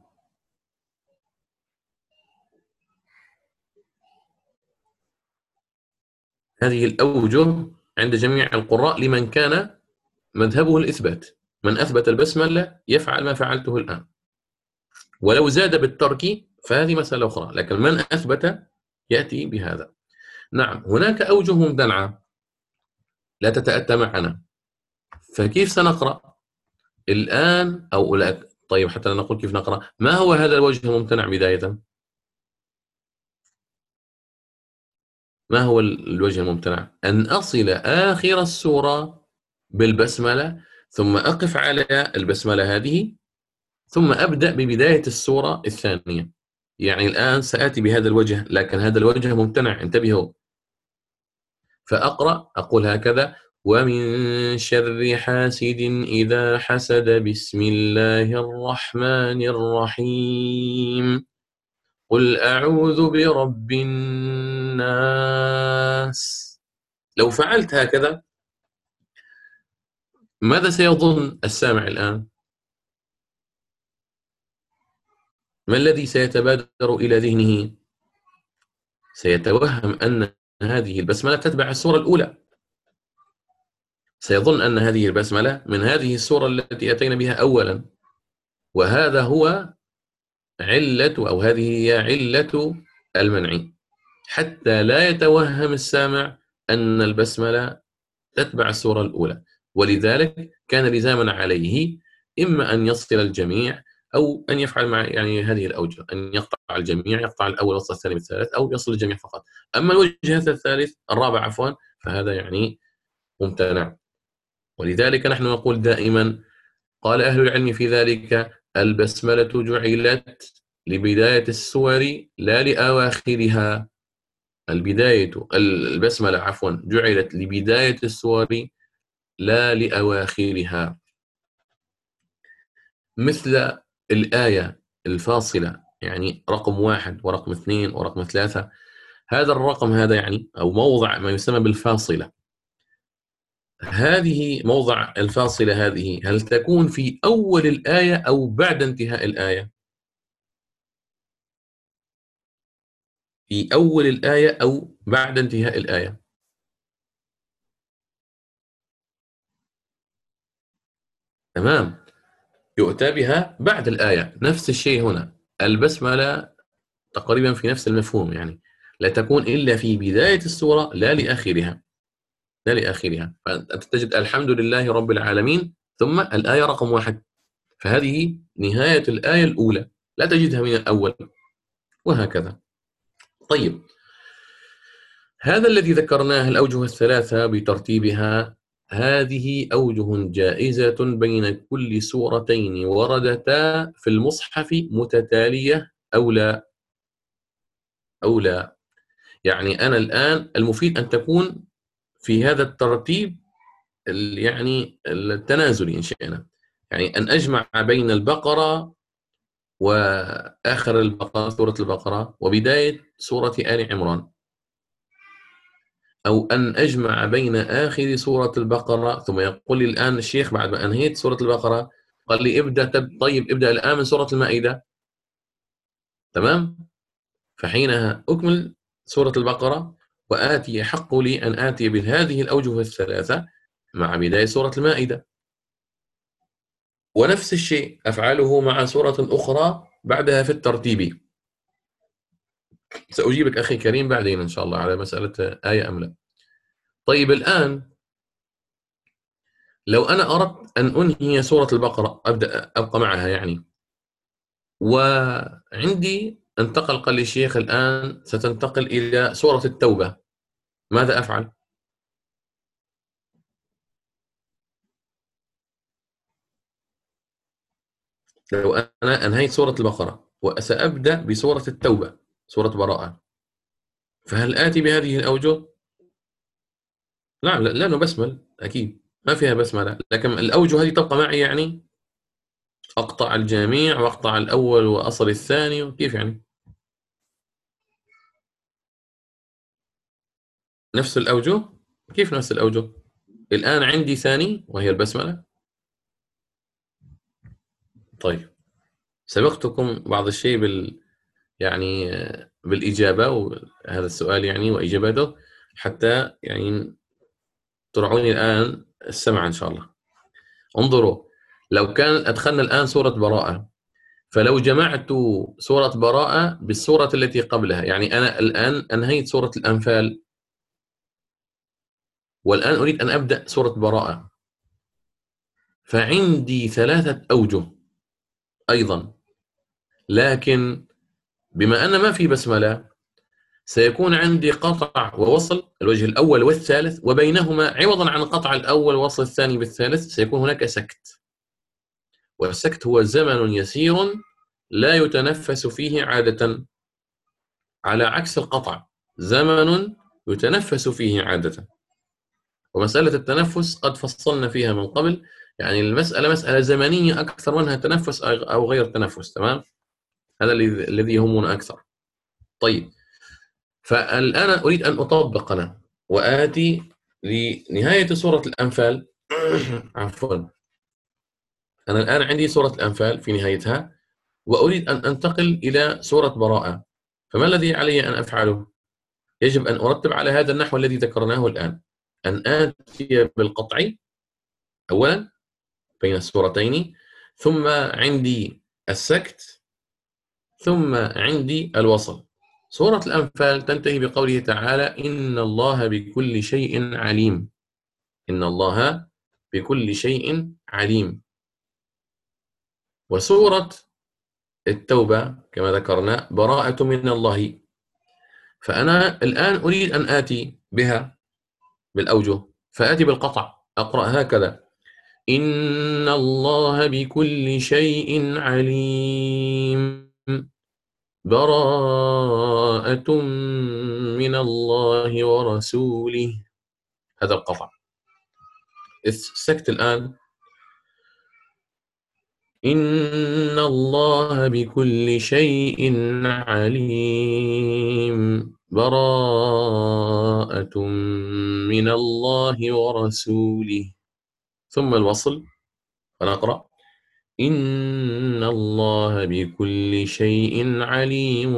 هذه الأوجه عند جميع القراء لمن كان مذهبه الإثبات. من أثبت البسملة يفعل ما فعلته الآن، ولو زاد بالترك فهذه مسألة أخرى، لكن من أثبت يأتي بهذا. نعم، هناك أوجه ممتنعة لا تتأتى معنا، فكيف سنقرأ الآن؟ أو لا، طيب حتى لا نقول كيف نقرأ، ما هو هذا الوجه الممتنع بداية؟ ما هو الوجه الممتنع؟ أن أصل آخر السورة بالبسملة، ثم أقف على البسملة هذه، ثم أبدأ ببداية السورة الثانية. يعني الآن سآتي بهذا الوجه، لكن هذا الوجه ممتنع، انتبهوا. فأقرأ أقول هكذا: ومن شر حاسد إذا حسد، بسم الله الرحمن الرحيم، قل أعوذ برب الناس. لو فعلت هكذا ماذا سيظن السامع الآن؟ ما الذي سيتبادر إلى ذهنه؟ سيتوهم أن هذه البسملة تتبع السورة الأولى، سيظن أن هذه البسملة من هذه السورة التي أتينا بها أولا، وهذا هو علة أو هذه هي علة المنع، حتى لا يتوهم السامع أن البسملة تتبع السورة الأولى. ولذلك كان لزاما عليه إما أن يصل الجميع أو أن يفعل مع يعني هذه الأوجه، أن يقطع الجميع، يقطع الأول والثاني الثاني والثالث، أو يصل الجميع فقط. أما الوجه الثالث الرابع عفوا فهذا يعني ممتنع. ولذلك نحن نقول دائما، قال أهل العلم في ذلك: البسملة جعلت لبداية السور لا لأواخرها. البداية البسملة عفوا جعلت لبداية السور لا لأواخرها، مثل الآية الفاصلة، يعني رقم واحد ورقم اثنين ورقم ثلاثة. هذا الرقم هذا يعني أو موضع ما يسمى بالفاصلة. هذه موضع الفاصلة هذه هل تكون في أول الآية أو بعد انتهاء الآية؟ في أول الآية أو بعد انتهاء الآية؟ تمام، يؤتى بها بعد الآية. نفس الشيء هنا، البسملة تقريبا في نفس المفهوم، يعني لا تكون إلا في بداية السورة لا لآخرها، لا لآخرها. فأنت تجد الحمد لله رب العالمين ثم الآية رقم واحد، فهذه نهاية الآية الأولى، لا تجدها من الأول، وهكذا. طيب، هذا الذي ذكرناه الأوجه الثلاثة بترتيبها، هذه أوجه جائزة بين كل سورتين وردتا في المصحف متتالية أو لا أو لا. يعني أنا الآن المفيد أن تكون في هذا الترتيب يعني التنازلي إن شئنا، يعني أن أجمع بين البقرة وآخر البقرة سورة البقرة وبداية سورة آل عمران، أو أن أجمع بين آخر سورة البقرة. ثم يقول لي الآن الشيخ بعد ما أنهيت سورة البقرة قال لي ابدأ، طيب ابدأ الآن من سورة المائدة، تمام؟ فحينها أكمل سورة البقرة وآتي، يحق لي أن آتي بهذه الأوجه الثلاثة مع بداية سورة المائدة. ونفس الشيء أفعله مع سورة أخرى بعدها في الترتيب. سأجيبك أخي كريم بعدين إن شاء الله على مسألة آية أم لا. طيب الآن لو أنا أردت أن أنهي سورة البقرة، أبدأ أبقى معها يعني، وعندي انتقل، قال لي الشيخ الآن ستنتقل إلى سورة التوبة، ماذا أفعل؟ لو أنا أنهيت سورة البقرة وسأبدأ بسورة التوبة، سورة براءة، فهل آتي بهذه الأوجه؟ نعم، لا لأنه بسمل أكيد ما فيها بسملة، لكن الأوجه هذه تبقى معي، يعني أقطع الجميع وأقطع الأول وأصل الثاني، كيف يعني؟ نفس الأوجه؟ كيف نفس الأوجه؟ الآن عندي ثاني وهي البسملة. طيب، سبقتكم بعض الشيء بال يعني بالإجابة وهذا السؤال يعني وإجابته، حتى يعني ترعوني الآن السمع إن شاء الله. انظروا، لو كان أدخلنا الآن سورة براءة، فلو جمعت سورة براءة بالسورة التي قبلها، يعني أنا الآن أنهيت سورة الأنفال والآن أريد أن أبدأ سورة براءة، فعندي ثلاثة أوجه أيضا، لكن بما أن ما في بسملة سيكون عندي قطع ووصل الوجه الأول والثالث، وبينهما عوضا عن قطع الأول ووصل الثاني بالثالث سيكون هناك سكت، والسكت هو زمن يسير لا يتنفس فيه عادة، على عكس القطع زمن يتنفس فيه عادة. ومسألة التنفس قد فصلنا فيها من قبل، يعني المسألة مسألة زمنية أكثر منها تنفس أو غير تنفس. تمام، هذا الذي يهمنا أكثر. طيب، فالآن أريد أن أطبق أنا وآتي لنهاية سورة الأنفال. عفوا، أنا الآن عندي سورة الأنفال في نهايتها، وأريد أن أنتقل إلى سورة براءة. فما الذي علي أن أفعله؟ يجب أن أرتب على هذا النحو الذي ذكرناه الآن، أن آتي بالقطع أولا بين السورتين، ثم عندي السكت، ثم عندي الوصل. سورة الأنفال تنتهي بقوله تعالى: إن الله بكل شيء عليم. إن الله بكل شيء عليم. وسورة التوبة كما ذكرنا: براءة من الله. فأنا الآن أريد أن آتي بها بالأوجه، فآتي بالقطع، أقرأ هكذا: إن الله بكل شيء عليم، براءة من الله ورسوله. هذا القطع. السكت الآن: إن الله بكل شيء عليم، براءة من الله ورسوله. ثم الوصل، فنقرأ: إن الله بكل شيء عليم،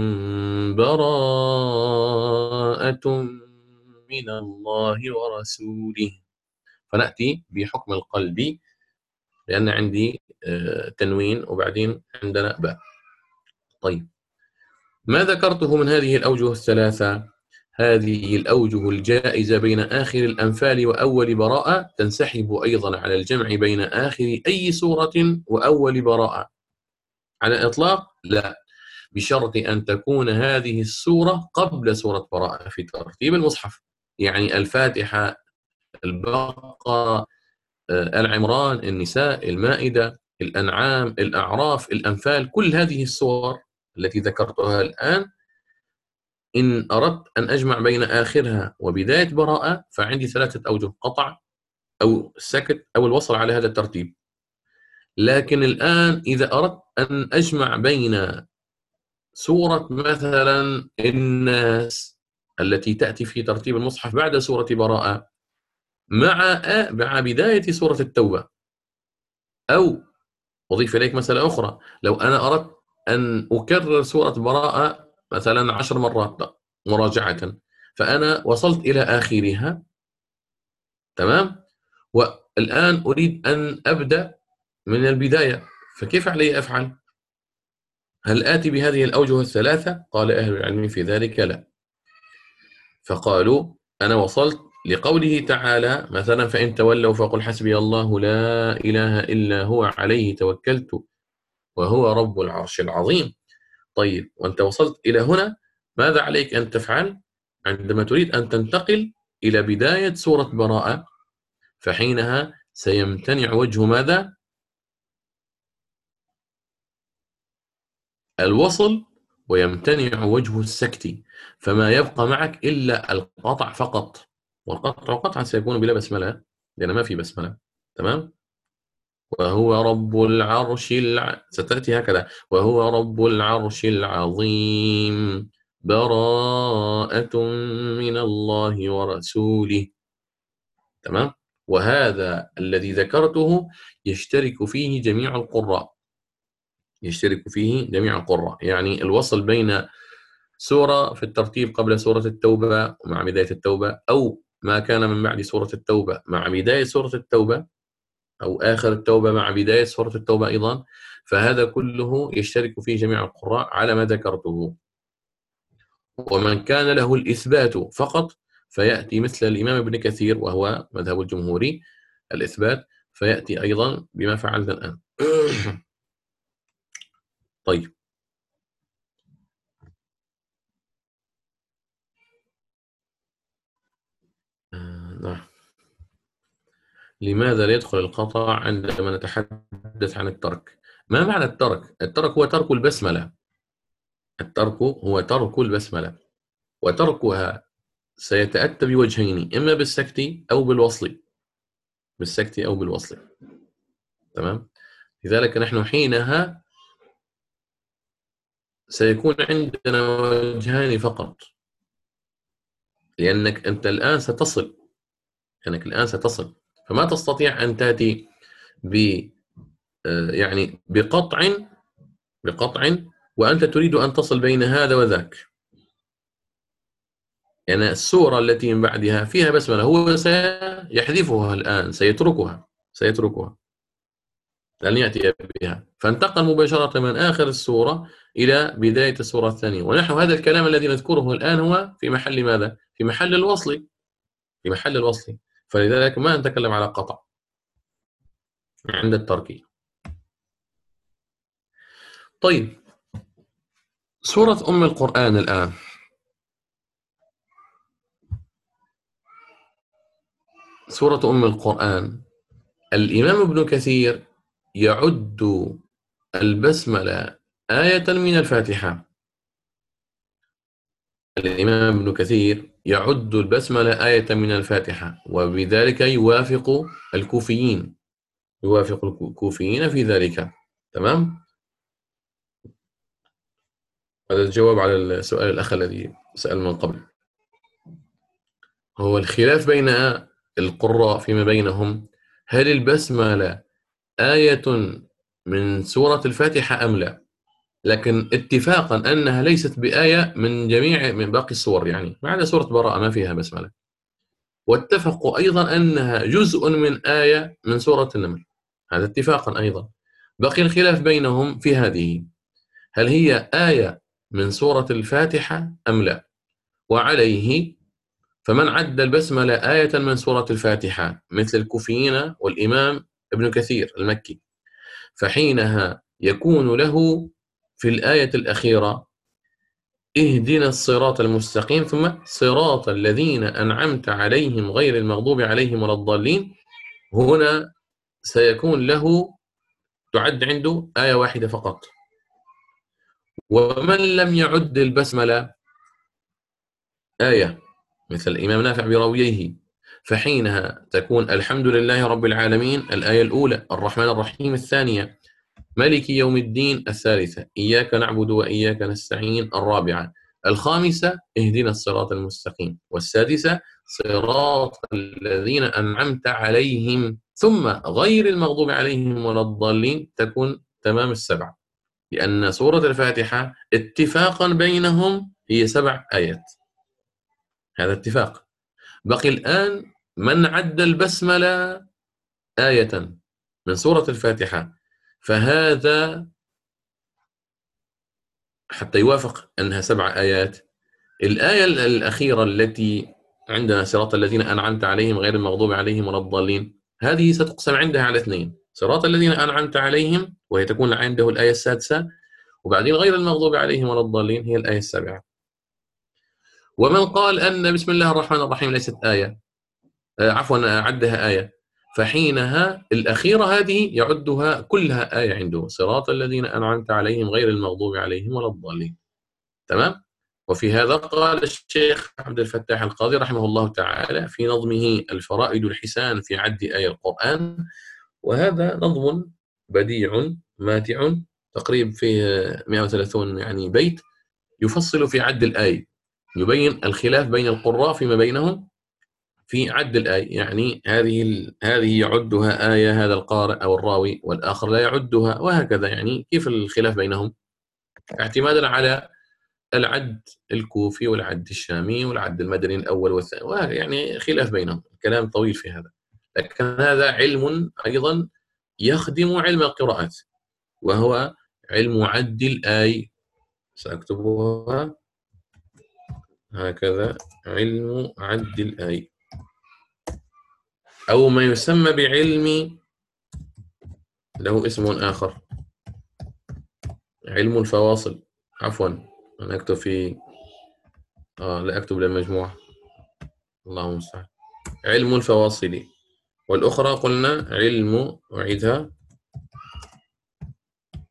براءة من الله ورسوله. فنأتي بحكم القلب، لأن عندي تنوين وبعدين عندنا باء. طيب، ما ذكرته من هذه الأوجه الثلاثة، هذه الأوجه الجائزة بين آخر الأنفال وأول براءة تنسحب أيضا على الجمع بين آخر أي سورة وأول براءة. على الإطلاق لا، بشرط أن تكون هذه السورة قبل سورة براءة في ترتيب المصحف. يعني الفاتحة، البقرة، آل عمران، النساء، المائدة، الأنعام، الأعراف، الأنفال، كل هذه السور التي ذكرتها الآن، إن أردت أن أجمع بين آخرها وبداية براءة فعندي ثلاثة أوجه: قطع أو السكت أو الوصل على هذا الترتيب. لكن الآن إذا أردت أن أجمع بين سورة مثلا الناس التي تأتي في ترتيب المصحف بعد سورة براءة مع مع بداية سورة التوبة، أو أضيف إليك مسألة أخرى: لو أنا أردت أن أكرر سورة براءة مثلا عشر مرات مراجعة، فأنا وصلت إلى آخرها، تمام، والآن أريد أن أبدأ من البداية، فكيف علي أفعل؟ هل آتي بهذه الأوجه الثلاثة؟ قال أهل العلم في ذلك لا. فقالوا: أنا وصلت لقوله تعالى مثلا: فإن تولوا فقل حسبي الله لا إله إلا هو عليه توكلت وهو رب العرش العظيم. طيب، وأنت وصلت إلى هنا، ماذا عليك أن تفعل عندما تريد أن تنتقل إلى بداية سورة براءة؟ فحينها سيمتنع وجه ماذا؟ الوصل، ويمتنع وجه السكت، فما يبقى معك إلا القطع فقط. والقطع قطعا سيكون بلا بسملة، لأن ما في بسملة. تمام. وهو رب العرش الع... ستأتي هكذا: وهو رب العرش العظيم، براءة من الله ورسوله. تمام. وهذا الذي ذكرته يشترك فيه جميع القراء، يشترك فيه جميع القراء. يعني الوصل بين سورة في الترتيب قبل سورة التوبة مع بداية التوبة، أو ما كان من بعد سورة التوبة مع بداية سورة التوبة، أو آخر التوبة مع بداية سورة التوبة أيضا، فهذا كله يشترك فيه جميع القراء على ما ذكرته. ومن كان له الإثبات فقط فيأتي مثل الإمام ابن كثير، وهو مذهب الجمهوري الإثبات، فيأتي أيضا بما فعلنا الآن. طيب، نعم. لماذا لا يدخل القطع عندما نتحدث عن الترك؟ ما معنى الترك؟ الترك هو ترك البسملة. الترك هو ترك البسملة، وتركها سيتأتى بوجهين، إما بالسكت أو بالوصل. بالسكت أو بالوصل. تمام؟ لذلك نحن حينها سيكون عندنا وجهان فقط، لأنك أنت الآن ستصل، لأنك الآن ستصل، فما تستطيع أن تأتي ب يعني بقطع بقطع وأنت تريد أن تصل بين هذا وذاك. يعني السورة التي من بعدها فيها بسملة، هو سيحذفها الآن، سيتركها سيتركها لن يأتي بها، فانتقل مباشرة من آخر السورة إلى بداية السورة الثانية. ونحن هذا الكلام الذي نذكره الآن هو في محل ماذا؟ في محل الوصل، في محل الوصل، فلذلك ما نتكلم على قطع عند الترك. طيب، سورة أم القرآن الآن، سورة أم القرآن، الإمام ابن كثير يعد البسملة آية من الفاتحة. الإمام ابن كثير يعد البسملة آية من الفاتحة، وبذلك يوافق الكوفيين، يوافق الكوفيين في ذلك. تمام؟ هذا الجواب على السؤال الأخ الذي سأل من قبل. هو الخلاف بين القراء فيما بينهم، هل البسملة آية من سورة الفاتحة أم لا؟ لكن اتفاقا أنها ليست بآية من جميع من باقي السور، يعني ما عدا سورة براءة ما فيها بسملة. واتفقوا أيضا أنها جزء من آية من سورة النمل، هذا اتفاقا أيضا. بقي الخلاف بينهم في هذه، هل هي آية من سورة الفاتحة أم لا؟ وعليه فمن عد البسملة آية من سورة الفاتحة مثل الكوفيين والإمام ابن كثير المكي، فحينها يكون له في الآية الأخيرة اهدنا الصراط المستقيم ثم صراط الذين أنعمت عليهم غير المغضوب عليهم ولا الضالين. هنا سيكون له تعد عنده آية واحدة فقط. ومن لم يعد البسملة آية مثل الإمام نافع براويه، فحينها تكون الحمد لله رب العالمين الآية الأولى، الرحمن الرحيم الثانية، مالك يوم الدين الثالثة، إياك نعبد وإياك نستعين الرابعة، الخامسة اهدنا الصراط المستقيم، والسادسة صراط الذين أنعمت عليهم ثم غير المغضوب عليهم ولا الضالين، تكون تمام السبعة. لأن سورة الفاتحة اتفاقا بينهم هي سبع آيات، هذا اتفاق. بقي الآن من عد البسملة آية من سورة الفاتحة، فهذا حتى يوافق أنها سبع آيات. الآية الأخيرة التي عندنا صراط الذين أنعمت عليهم غير المغضوب عليهم ولا الضالين، هذه ستقسم عندها على اثنين، صراط الذين أنعمت عليهم وهي تكون عنده الآية السادسة، وبعدين غير المغضوب عليهم ولا الضالين هي الآية السابعة. ومن قال أن بسم الله الرحمن الرحيم ليست آية، آه عفوا عدها آية، فحينها الأخيرة هذه يعدها كلها آية عنده، صراط الذين أنعمت عليهم غير المغضوب عليهم ولا الضالين. تمام؟ وفي هذا قال الشيخ عبد الفتاح القاضي رحمه الله تعالى في نظمه الفرائد الحسان في عد آية القرآن، وهذا نظم بديع ماتع تقريب في مئة وثلاثين يعني بيت، يفصل في عد الآية، يبين الخلاف بين القراء فيما بينهم في عد الآية، يعني هذه هذه يعدها آية هذا القارئ أو الراوي والآخر لا يعدها، وهكذا، يعني كيف الخلاف بينهم اعتمادا على العد الكوفي والعد الشامي والعد المدني الأول والثاني، يعني خلاف بينهم، كلام طويل في هذا. لكن هذا علم أيضا يخدم علم القراءات، وهو علم عد الآي، سأكتبها هكذا، علم عد الآي، أو ما يسمى بعلم، له اسم آخر، علم الفواصل. عفوا أنا أكتب في آه لا أكتب للمجموعة، الله المستعان، علم الفواصل. والأخرى قلنا علم، أعيدها،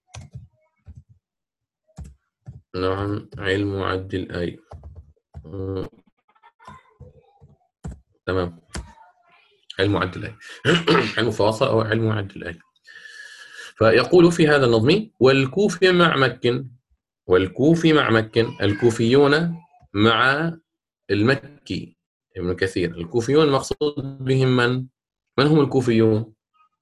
نعم، علم عد الآية. تمام، علم عد الآية. علم فواصل أو علم عد الآية. فيقول في هذا النظم: والكوفي مع مكة، والكوفي مع مكة، الكوفيون مع المكي ابن كثير. الكوفيون المقصود بهم من؟ من هم الكوفيون؟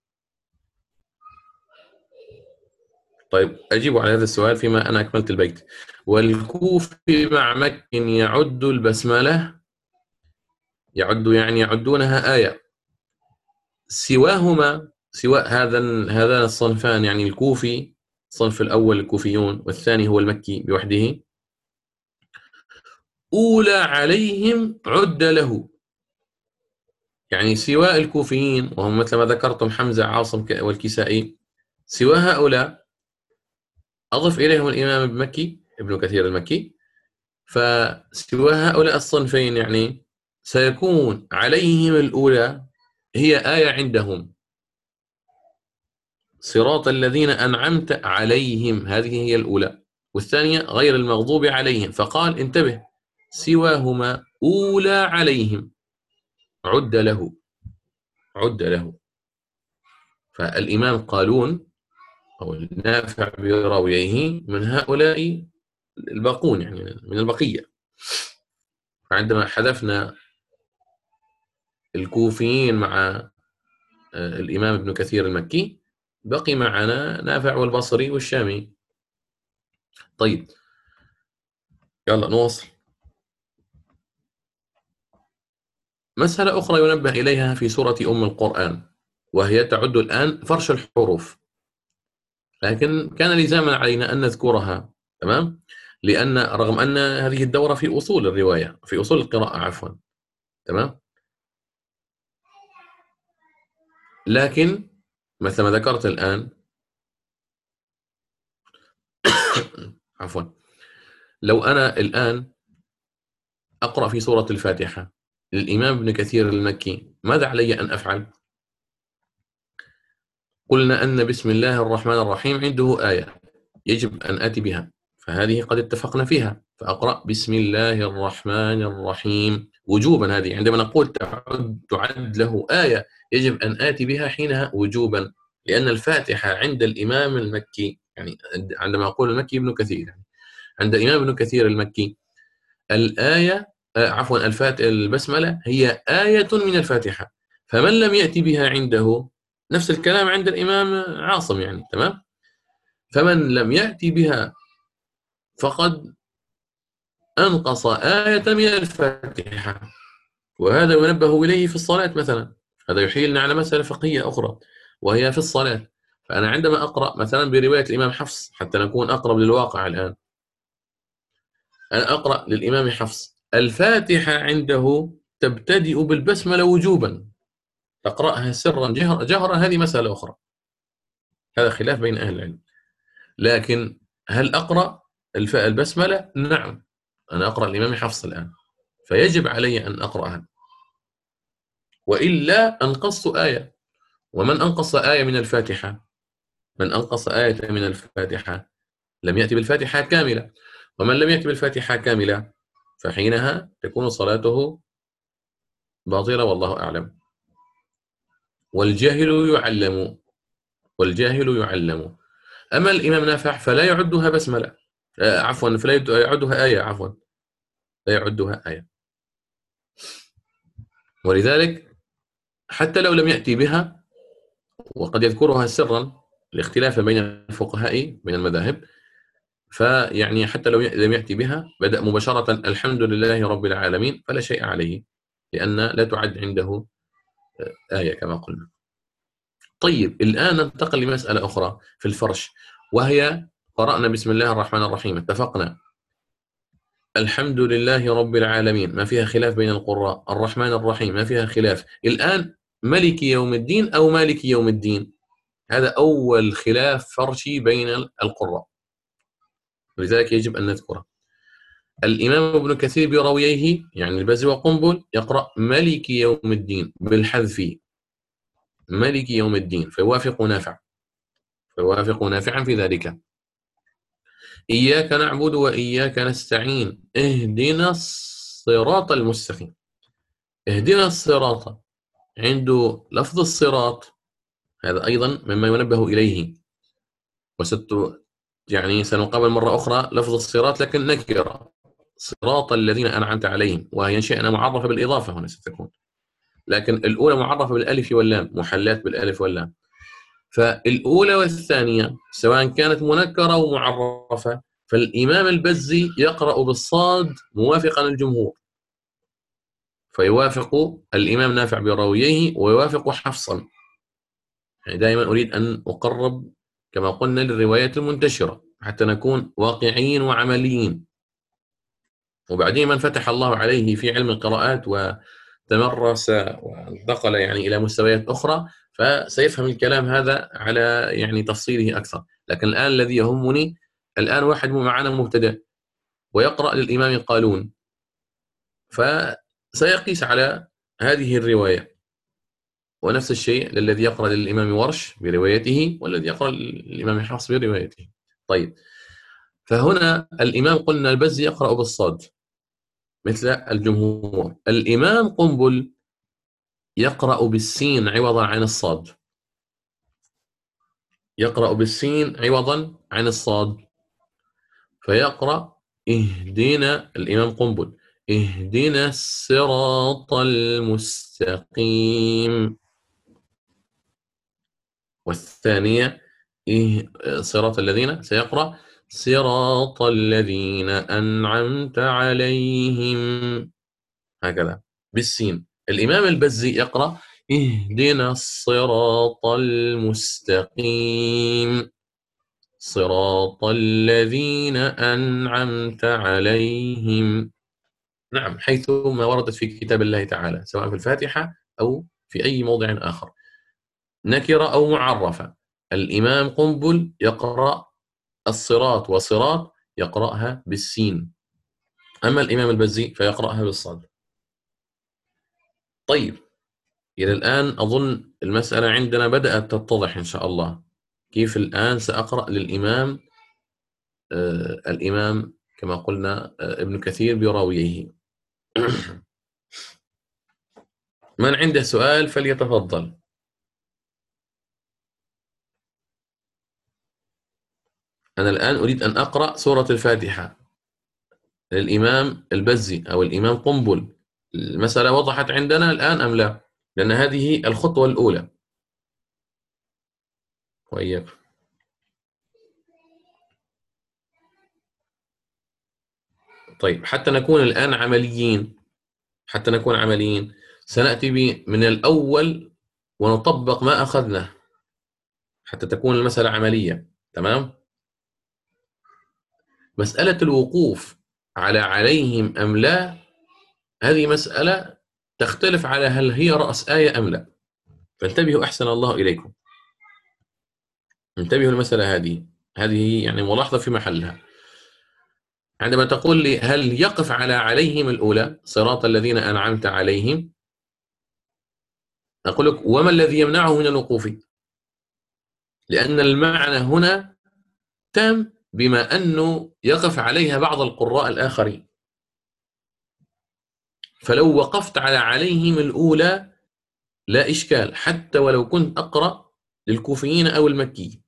طيب أجيب على هذا السؤال فيما أنا أكملت البيت. والكوفي مع مكة يعد البسملة، يعد يعني يعدونها آية. سواهما، سواء هذا هذان الصنفان، يعني الكوفي الصنف الأول الكوفيون والثاني هو المكي بوحده، أولى عليهم عد له. يعني سواء الكوفيين وهم مثل ما ذكرتم حمزة عاصم والكسائي، سوى هؤلاء أضف إليهم الإمام المكي ابن كثير المكي، فسوى هؤلاء الصنفين يعني سيكون عليهم الأولى هي آية عندهم، صراط الذين أنعمت عليهم، هذه هي الأولى، والثانية غير المغضوب عليهم. فقال انتبه: سواهما أولى عليهم عد له، عد له. فالإمام قالون أو النافع براويه من هؤلاء الباقون، يعني من البقية. فعندما حذفنا الكوفيين مع الإمام ابن كثير المكي بقي معنا نافع والبصري والشامي. طيب يلا نواصل. مسألة أخرى ينبه إليها في سورة أم القرآن، وهي تعد الآن فرش الحروف، لكن كان لزاما علينا أن نذكرها، تمام؟ لأن رغم أن هذه الدورة في أصول الرواية، في أصول القراءة عفوا، تمام؟ لكن مثل ما ذكرت الآن عفوا، لو أنا الآن أقرأ في سورة الفاتحة للإمام ابن كثير المكي، ماذا علي أن أفعل؟ قلنا أن بسم الله الرحمن الرحيم عنده آية يجب أن آتي بها، فهذه قد اتفقنا فيها، فأقرأ بسم الله الرحمن الرحيم وجوبا. هذه عندما نقول تعد, تعد له آية يجب أن آتي بها حينها وجوبا، لأن الفاتحة عند الإمام المكي، يعني عندما أقول المكي ابن كثير، يعني عند الإمام ابن كثير المكي الآية آه عفوا الفات البسملة هي آية من الفاتحة، فمن لم يأتي بها عنده، نفس الكلام عند الإمام عاصم يعني، تمام؟ فمن لم يأتي بها فقد أنقص آية من الفاتحة، وهذا ينبه إليه في الصلاة مثلا. هذا يحيلنا على مسألة فقهية أخرى وهي في الصلاة. فأنا عندما أقرأ مثلا برواية الإمام حفص حتى نكون أقرب للواقع الآن، أنا أقرأ للإمام حفص الفاتحة عنده تبتدئ بالبسملة وجوبا، تقرأها سرا جهرا, جهرا هذه مسألة أخرى، هذا خلاف بين أهل العلم. لكن هل أقرأ البسملة؟ نعم، أنا أقرأ الإمام حفص الآن، فيجب علي أن أقرأها، وإلا أنقصت آية. ومن أنقص آية من الفاتحة، من أنقص آية من الفاتحة لم يأتي بالفاتحة كاملة، ومن لم يأتي بالفاتحة كاملة فحينها تكون صلاته باطلة والله أعلم. والجاهل يعلم، والجاهل يعلم. أما الإمام نافع فلا يعدها بسملة، آه عفوا فلا يعدها آية، عفوا لا يعدها آية. ولذلك حتى لو لم يأتي بها وقد يذكرها سرا الاختلاف بين الفقهاء بين المذاهب، فيعني حتى لو لم يأتي بها بدأ مباشرة الحمد لله رب العالمين فلا شيء عليه، لأن لا تعد عنده آية كما قلنا. طيب الآن ننتقل لمسألة أخرى في الفرش، وهي قرأنا بسم الله الرحمن الرحيم، اتفقنا الحمد لله رب العالمين ما فيها خلاف بين القراء، الرحمن الرحيم ما فيها خلاف. الآن ملك يوم الدين أو مالك يوم الدين، هذا أول خلاف فرشي بين القراء، لذلك يجب أن نذكره. الإمام ابن كثير برويه يعني البزي وقنبل يقرأ ملك يوم الدين بالحذف، ملك يوم الدين، فيوافق نافع، فيوافق نافعا في ذلك. إياك نعبد وإياك نستعين اهدنا الصراط المستقيم. اهدنا الصراط، عنده لفظ الصراط هذا أيضا مما ينبه إليه، وست يعني سنقابل مرة أخرى لفظ الصراط لكن نكرة، صراط الذين أنعمت عليهم، وهي شئنا معرفة بالإضافة هنا ستكون، لكن الأولى معرفة بالألف واللام، محلات بالألف واللام. فالأولى والثانية سواء كانت منكرة أو معرفة، فالإمام البزي يقرأ بالصاد موافقا الجمهور، فيوافق الإمام نافع براويه ويوافق حفصا. يعني دائما أريد أن أقرب كما قلنا للروايات المنتشرة حتى نكون واقعيين وعمليين. وبعدين من فتح الله عليه في علم القراءات وتمرس وانتقل يعني إلى مستويات أخرى فسيفهم الكلام هذا على يعني تفصيله أكثر. لكن الآن الذي يهمني الآن واحد معنا مبتدئ ويقرأ للإمام قالون، فسيقيس على هذه الرواية، ونفس الشيء للذي يقرأ للإمام ورش بروايته والذي يقرأ للإمام حفص بروايته. طيب، فهنا الإمام قلنا البزي يقرأ بالصاد مثل الجمهور، الإمام قنبل يقرأ بالسين عوضا عن الصاد، يقرأ بالسين عوضا عن الصاد، فيقرأ اهدنا الإمام قنبل اهدنا الصراط المستقيم. والثانية إيه صراط الذين، سيقرأ صراط الذين أنعمت عليهم، هكذا بالسين. الإمام البزي يقرأ اهدنا الصراط المستقيم صراط الذين أنعمت عليهم. نعم، حيث ما وردت في كتاب الله تعالى سواء في الفاتحة أو في أي موضع آخر، نكرة أو معرفة. الإمام قنبل يقرأ الصراط وصراط يقرأها بالسين، أما الإمام البزي فيقرأها بالصاد. طيب، إلى الآن أظن المسألة عندنا بدأت تتضح إن شاء الله. كيف الآن سأقرأ للإمام آه الإمام كما قلنا آه ابن كثير براويه. من عنده سؤال فليتفضل. أنا الآن أريد أن أقرأ سورة الفاتحة للإمام البزي أو الإمام قنبل. المسألة وضحت عندنا الآن أم لا؟ لأن هذه الخطوة الأولى. وإياك. طيب، حتى نكون الآن عمليين، حتى نكون عمليين سنأتي من الأول ونطبق ما أخذناه حتى تكون المسألة عملية. تمام؟ مسألة الوقوف على عليهم أم لا، هذه مسألة تختلف على هل هي رأس آية أم لا، فانتبهوا أحسن الله إليكم، انتبهوا المسألة هذه، هذه يعني ملاحظة في محلها. عندما تقول لي هل يقف على عليهم الأولى صراط الذين أنعمت عليهم، أقول لك وما الذي يمنعه من الوقوف؟ لأن المعنى هنا تام بما أنه يقف عليها بعض القراء الآخرين، فلو وقفت على عليهم الأولى لا إشكال حتى ولو كنت أقرأ للكوفيين أو المكي،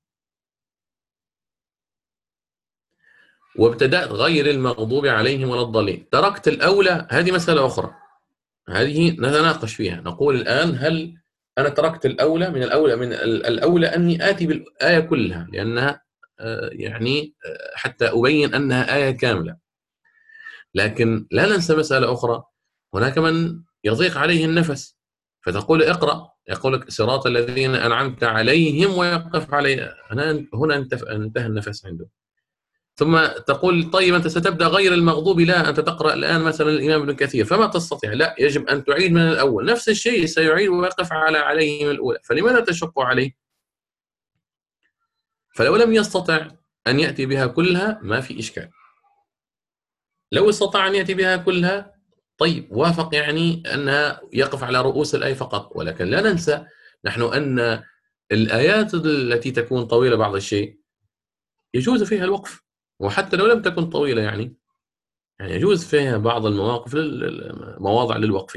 وابتدأت غير المغضوب عليهم ولا الضالين، تركت الأولى، هذه مسألة أخرى، هذه نتناقش فيها. نقول الآن هل أنا تركت الأولى من الأولى من الأولى أني آتي بالآية كلها، لأنها يعني حتى أبين أنها آية كاملة. لكن لا ننسى مسألة أخرى، هناك من يضيق عليه النفس فتقول اقرأ، يقول لك صراط الذين أنعمت عليهم ويقف عليه، هنا هنا انتهى النفس عنده. ثم تقول طيب أنت ستبدأ غير المغضوب، لا أنت تقرأ الآن مثلا الإمام ابن كثير فما تستطيع، لا يجب أن تعيد من الأول، نفس الشيء سيعيد ويقف على عليهم الأولى، فلماذا تشق عليه؟ فلو لم يستطع أن يأتي بها كلها ما في إشكال، لو استطاع أن يأتي بها كلها طيب وافق، يعني أنها يقف على رؤوس الآية فقط. ولكن لا ننسى نحن أن الآيات التي تكون طويلة بعض الشيء يجوز فيها الوقف، وحتى لو لم تكن طويلة يعني يعني يجوز فيها بعض المواقف مواضع للوقف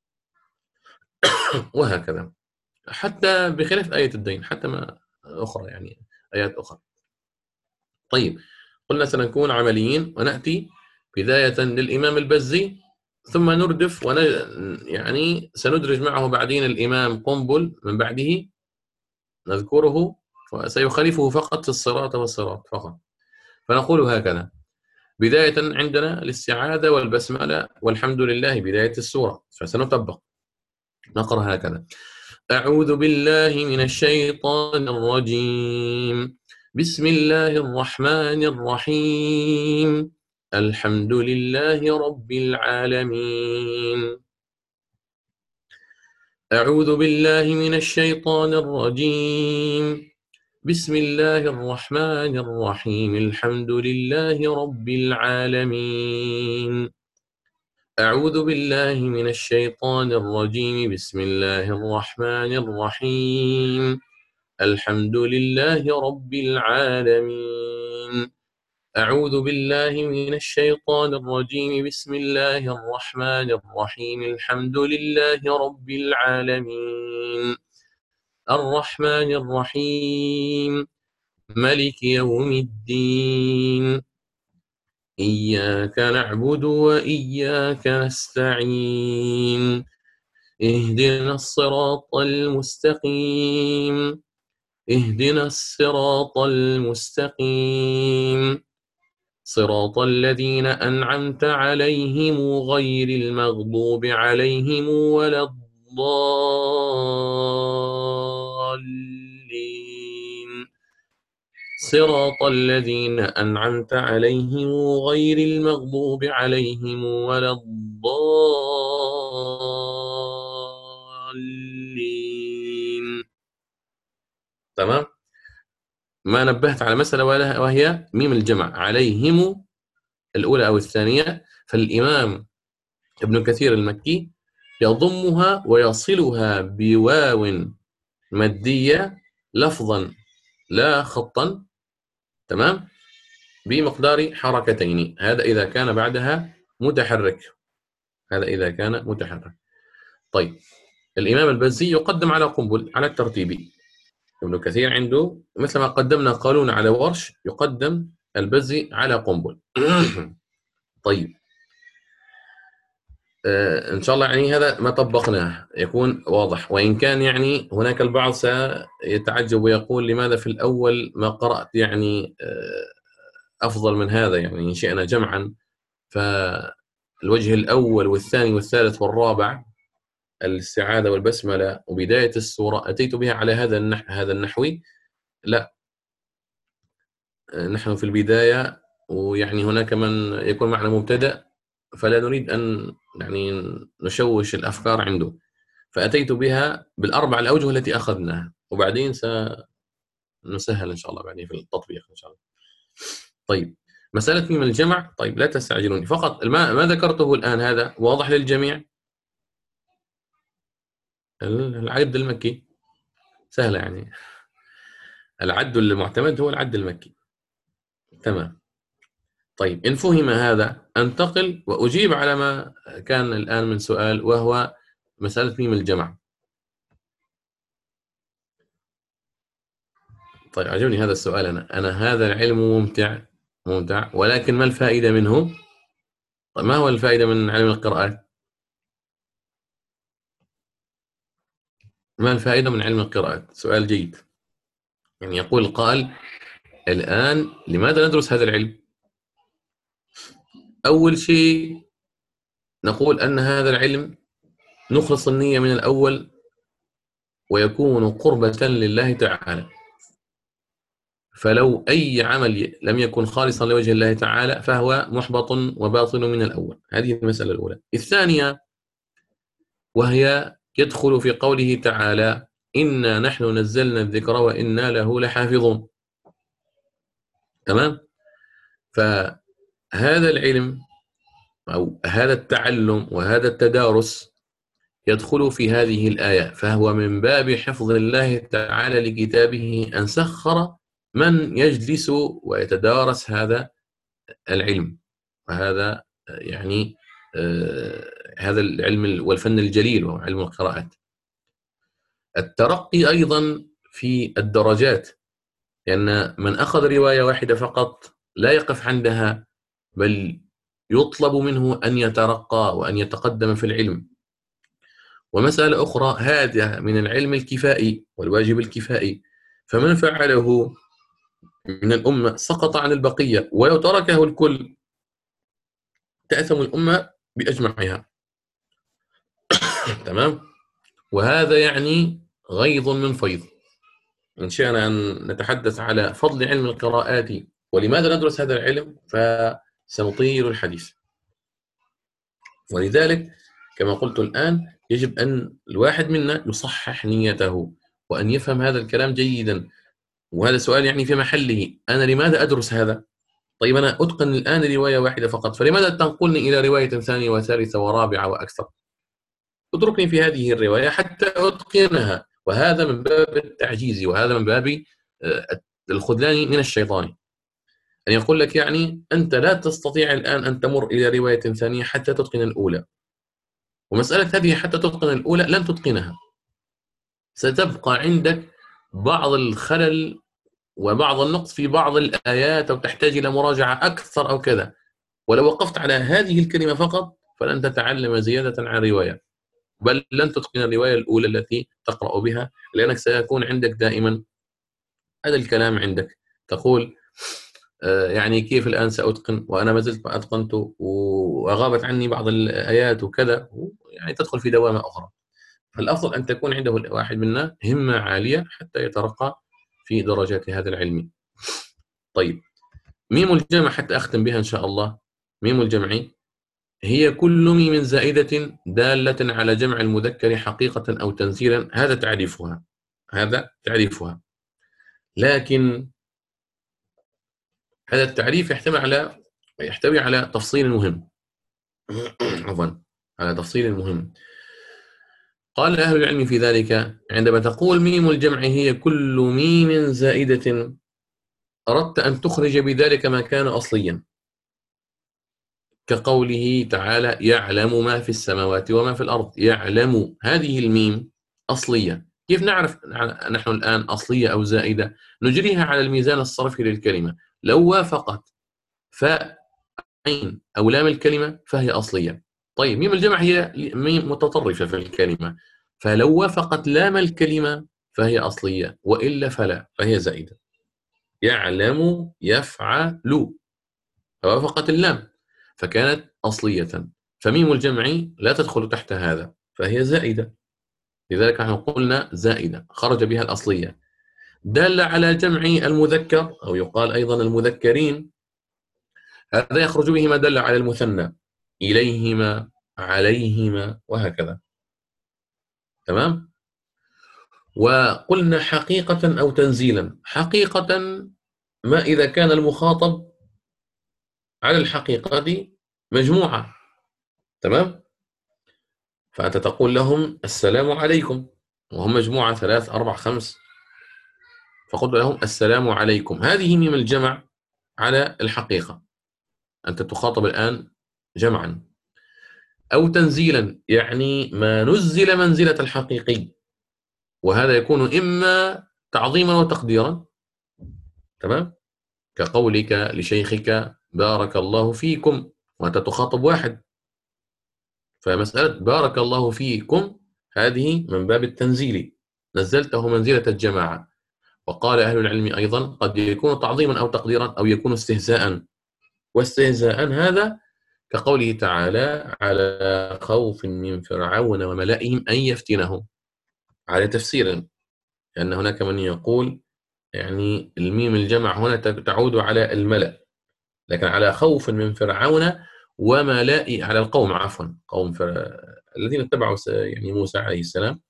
وهكذا، حتى بخلاف آية الدين، حتى ما أخرى يعني آيات أخرى. طيب قلنا سنكون عمليين ونأتي بداية للإمام البزي، ثم نردف ون يعني سندرج معه بعدين الإمام قنبل من بعده نذكره، وسيخالفه فقط في الصراط والصراط فقط. فنقول هكذا: بداية عندنا الاستعاذة والبسملة والحمد لله بداية السورة، فسنطبق نقرأ هكذا: أعوذ بالله من الشيطان الرجيم، بسم الله الرحمن الرحيم، الحمد لله رب العالمين. أعوذ بالله من الشيطان الرجيم، بسم الله الرحمن الرحيم، الحمد لله رب العالمين. أعوذ بالله من الشيطان الرجيم، بسم الله الرحمن الرحيم، الحمد لله رب العالمين. أعوذ بالله من الشيطان الرجيم، بسم الله الرحمن الرحيم، الحمد لله رب العالمين. الرحمن الرحيم، ملك يوم الدين، إياك نعبد وإياك نستعين، اهدنا الصراط المستقيم، اهدنا الصراط المستقيم، صراط الذين أنعمت عليهم غير المغضوب عليهم ولا الضالين، صراط الذين أنعمت عليهم غير المغضوب عليهم ولا الضالين. تمام؟ ما نبهت على مسألة وهي ميم الجمع، عليهم الأولى أو الثانية، فالإمام ابن كثير المكي يضمها ويصلها بواو مادية لفظا لا خطا، تمام، بمقدار حركتين، هذا إذا كان بعدها متحرك، هذا إذا كان متحرك. طيب الإمام البزي يقدم على قنبل على الترتيب، ابن كثير عنده مثل ما قدمنا قالون على ورش، يقدم البزي على قنبل. طيب آه إن شاء الله يعني هذا ما طبقناه يكون واضح، وإن كان يعني هناك البعض سيتعجب ويقول لماذا في الأول ما قرأت يعني آه أفضل من هذا، يعني إن شئنا جمعا، فالوجه الأول والثاني والثالث والرابع الاستعاذة والبسملة وبداية السورة أتيت بها على هذا النحو هذا النحوي. لا، نحن في البداية ويعني هناك من يكون معنا مبتدأ، فلا نريد أن يعني نشوش الأفكار عنده، فأتيت بها بالأربع الأوجه التي أخذناها، وبعدين سنسهل إن شاء الله بعدين في التطبيق إن شاء الله. طيب مسألة ميم الجمع، طيب لا تستعجلوني، فقط ما, ما ذكرته الآن هذا واضح للجميع. العد المكي سهلة يعني، العد المعتمد هو العد المكي، تمام. طيب إن فهم هذا أنتقل وأجيب على ما كان الآن من سؤال، وهو مسألة ميم الجمع. طيب عجبني هذا السؤال، أنا أنا هذا العلم ممتع ممتع، ولكن ما الفائدة منه؟ طيب ما هو الفائدة من علم القراءات؟ ما الفائدة من علم القراءات؟ سؤال جيد. يعني يقول القائل الآن لماذا ندرس هذا العلم؟ أول شيء نقول أن هذا العلم نخلص النية من الأول ويكون قربة لله تعالى، فلو أي عمل لم يكن خالصا لوجه الله تعالى فهو محبط وباطل من الأول. هذه المسألة الأولى. الثانية وهي يدخل في قوله تعالى إنا نحن نزلنا الذكر وإنا له لحافظون، تمام. فهذا العلم أو هذا التعلم وهذا التدارس يدخل في هذه الآية، فهو من باب حفظ الله تعالى لكتابه أن سخر من يجلس ويتدارس هذا العلم، وهذا يعني آه، هذا العلم والفن الجليل وهو علم القراءات. الترقي أيضا في الدرجات، لأن من أخذ رواية واحدة فقط لا يقف عندها، بل يطلب منه أن يترقى وأن يتقدم في العلم. ومسألة أخرى، هذا من العلم الكفائي والواجب الكفائي، فمن فعله من الأمة سقط عن البقية، ولو تركه الكل تأثم الأمة بأجمعها. تمام. وهذا يعني غيض من فيض. إن شئنا أن نتحدث على فضل علم القراءات ولماذا ندرس هذا العلم فسنطيل الحديث. ولذلك كما قلت الآن يجب أن الواحد منا يصحح نيته وأن يفهم هذا الكلام جيدا. وهذا سؤال يعني في محله، أنا لماذا أدرس هذا؟ طيب أنا أتقن الآن رواية واحدة فقط، فلماذا تنقلني إلى رواية ثانية وثالثة ورابعة وأكثر؟ اتركني في هذه الرواية حتى أتقنها، وهذا من باب التعجيز، وهذا من باب الخذلان من الشيطان، أن يقول لك يعني أنت لا تستطيع الآن أن تمر إلى رواية ثانية حتى تتقن الأولى، ومسألة هذه حتى تتقن الأولى لن تتقنها، ستبقى عندك بعض الخلل وبعض النقص في بعض الآيات، أو تحتاج إلى مراجعة أكثر أو كذا. ولو وقفت على هذه الكلمة فقط فلن تتعلم زيادة عن رواية، بل لن تتقن الرواية الأولى التي تقرأ بها، لأنك سيكون عندك دائما هذا الكلام عندك، تقول آه يعني كيف الآن سأتقن وأنا ما زلت ما أتقنت وأغابت عني بعض الآيات وكذا، يعني تدخل في دوامة أخرى. فالأفضل أن تكون عنده الواحد منا همة عالية حتى يترقى في درجات هذا العلم. طيب، ميم الجمع حتى أختم بها إن شاء الله. ميم الجمع هي كل ميم زائدة دالة على جمع المذكر حقيقة أو تنزيلا، هذا تعريفها، هذا تعريفها. لكن هذا التعريف يحتوي على يحتوي على تفصيل مهم. عفوا، على تفصيل مهم. قال أهل العلم في ذلك: عندما تقول ميم الجمع هي كل ميم زائدة، أردت أن تخرج بذلك ما كان أصليا، كقوله تعالى: يعلم ما في السماوات وما في الأرض. يعلم، هذه الميم أصلية. كيف نعرف نحن الآن أصلية أو زائدة؟ نجريها على الميزان الصرفي للكلمة، لو وافقت فاء عين أو لام الكلمة فهي أصلية. طيب، ميم الجمع هي ميم متطرفة في الكلمة، فلو وافقت لام الكلمة فهي أصلية، وإلا فلا، فهي زائدة. يعلم يفعل، فوافقت اللام فكانت أصلية، فميم الجمع لا تدخل تحت هذا فهي زائدة. لذلك نحن قلنا زائدة خرج بها الأصلية. دل على جمع المذكر، أو يقال أيضا المذكرين، هذا يخرج به ما دل على المثنى، إليهما، عليهما، وهكذا. تمام. وقلنا حقيقة أو تنزيلا. حقيقة ما إذا كان المخاطب على الحقيقة مجموعة. تمام. فأنت تقول لهم السلام عليكم، وهم مجموعة ثلاث أربع خمس، فقل لهم السلام عليكم. هذه ميم الجمع على الحقيقة، أنت تخاطب الآن جمعا. أو تنزيلا، يعني ما نزل منزلة الحقيقي، وهذا يكون إما تعظيما وتقديرا. تمام. كقولك لشيخك بارك الله فيكم، وأنت تخاطب واحد، فمسألة بارك الله فيكم هذه من باب التنزيل، نزلته منزلة الجماعة. وقال أهل العلم أيضا قد يكون تعظيما أو تقديرا، أو يكون استهزاء. واستهزاء هذا كقوله تعالى: على خوف من فرعون وملئهم أن يفتنهم، على تفسير، لأن هناك من يقول يعني الميم الجمع هنا تعود على الملأ، لكن على خوف من فرعون وملئ، على القوم، عفوا، قوم فر... الذين اتبعوا يعني موسى عليه السلام.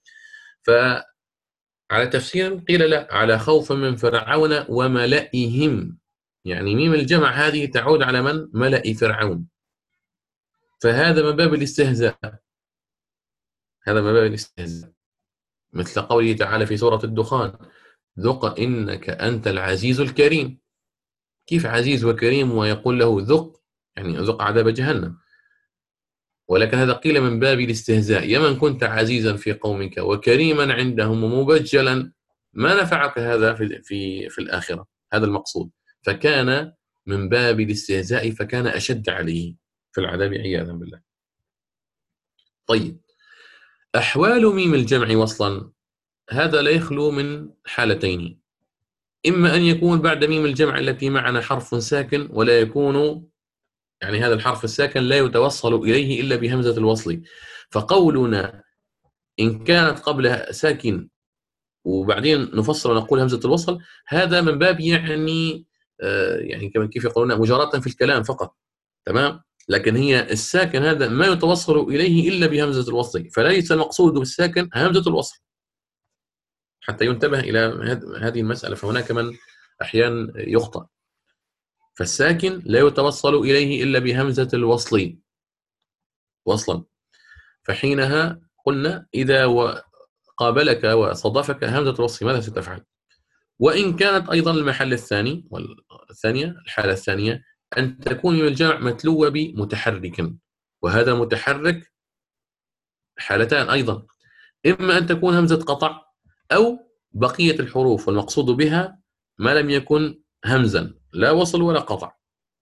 فعلى تفسير قيل لا، على خوف من فرعون وملئهم، يعني ميم الجمع هذه تعود على من؟ ملئ فرعون. فهذا من باب الاستهزاء، هذا من باب الاستهزاء، مثل قوله تعالى في سورة الدخان: ذق إنك أنت العزيز الكريم. كيف عزيز وكريم ويقول له ذق، يعني ذق عذاب جهنم؟ ولكن هذا قيل من باب الاستهزاء. يا من كنت عزيزا في قومك وكريما عندهم ومبجلا، ما نفعك هذا في في في الآخرة؟ هذا المقصود. فكان من باب الاستهزاء، فكان أشد عليه في العذاب عياذا بالله. طيب، أحوال ميم الجمع وصلا هذا لا يخلو من حالتين: إما أن يكون بعد ميم الجمع التي معنا حرف ساكن، ولا يكون، يعني هذا الحرف الساكن لا يتوصل إليه إلا بهمزة الوصل. فقولنا إن كانت قبلها ساكن وبعدين نفصل ونقول همزة الوصل، هذا من باب يعني آه يعني كما كيف يقولون مجاراة في الكلام فقط، تمام. لكن هي الساكن هذا ما يتوصل إليه إلا بهمزة الوصل، فليس المقصود بالساكن همزة الوصل، حتى ينتبه إلى هذه المسألة. فهناك من أحيانا يخطأ. فالساكن لا يتوصل إليه إلا بهمزة الوصل وصلا. فحينها قلنا إذا قابلك وصادفك همزة الوصل ماذا ستفعل؟ وإن كانت أيضا المحل الثاني والثانية الحالة الثانية أن تكون من الجمع متلوة بمتحرك، وهذا متحرك حالتان أيضا: إما أن تكون همزة قطع، أو بقية الحروف والمقصود بها ما لم يكن همزا، لا وصل ولا قطع.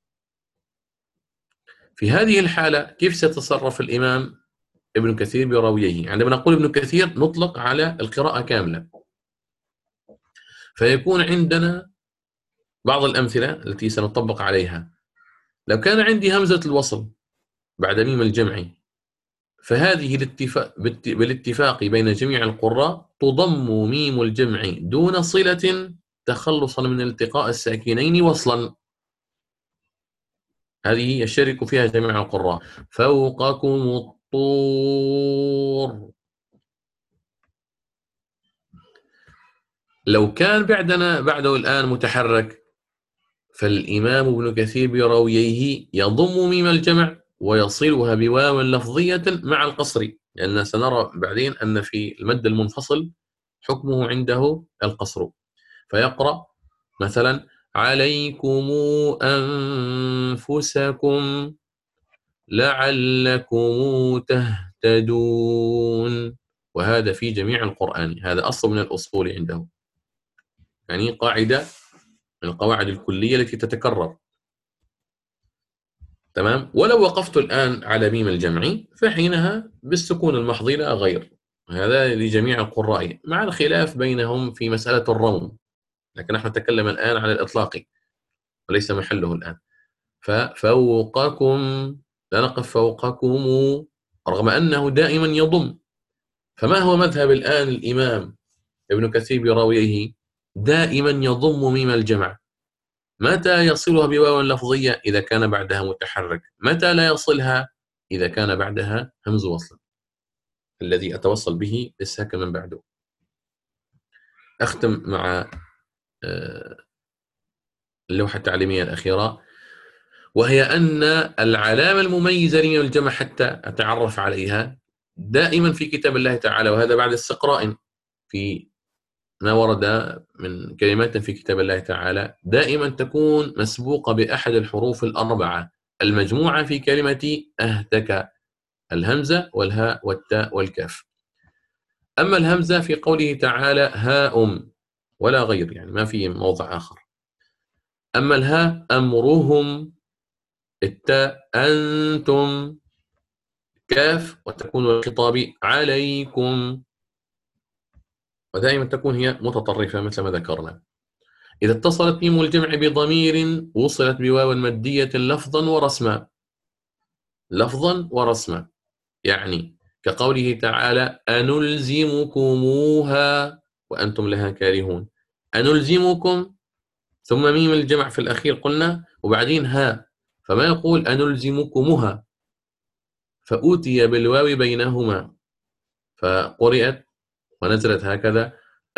في هذه الحالة كيف سيتصرف الإمام ابن كثير براويه؟ عندما نقول ابن كثير نطلق على القراءة كاملة. فيكون عندنا بعض الأمثلة التي سنطبق عليها. لو كان عندي همزة الوصل بعد ميم الجمع، فهذه الاتفاق بالاتفاق بين جميع القراء تضم ميم الجمع دون صلة تخلصا من التقاء الساكنين وصلا. هذه يشترك فيها جميع القراء. فوقكم الطور. لو كان بعدنا بعده الآن متحرك، فالإمام ابن كثير براويه يضم ميم الجمع ويصلها بواو لفظية مع القصر، لأن سنرى بعدين أن في المد المنفصل حكمه عنده القصر. فيقرأ مثلا عليكم أنفسكم لعلكم تهتدون، وهذا في جميع القرآن، هذا أصل من الأصول عنده، يعني قاعدة من القواعد الكلية التي تتكرر، تمام. ولو وقفت الآن على ميم الجمع فحينها بالسكون المحض لا غير، هذا لجميع القراء مع الخلاف بينهم في مسألة الروم، لكن نحن نتكلم الآن على الإطلاق وليس محله الآن. ففوقكم، لا نقف فوقكم رغم أنه دائما يضم. فما هو مذهب الآن الإمام ابن كثير براويه؟ دائما يضم ميم الجمع. متى يصلها بواو لفظية؟ إذا كان بعدها متحرك. متى لا يصلها؟ إذا كان بعدها همز وصل الذي أتوصل به للساكن من بعده. أختم مع اللوحة التعليمية الأخيرة، وهي أن العلامة المميزة لميم الجمع حتى أتعرف عليها دائما في كتاب الله تعالى، وهذا بعد استقراء في ما ورد من كلمات في كتاب الله تعالى، دائما تكون مسبوقة بأحد الحروف الأربعة المجموعة في كلمة أهتك: الهمزة والهاء والتاء والكاف. أما الهمزة في قوله تعالى هاء ولا غير، يعني ما في موضع آخر. أما الهاء أمرهم، التاء أنتم، كاف وتكون الخطاب عليكم، ودائما تكون هي متطرفة مثل ما ذكرنا. إذا اتصلت ميم الجمع بضمير وصلت بواو مادية لفظا ورسما، لفظا ورسما، يعني كقوله تعالى أنلزمكموها وأنتم لها كارهون. أنلزمكم ثم ميم الجمع في الأخير قلنا، وبعدين ها، فما يقول أنلزمكموها، فأوتي بالواو بينهما فقرئت ونزلت هكذا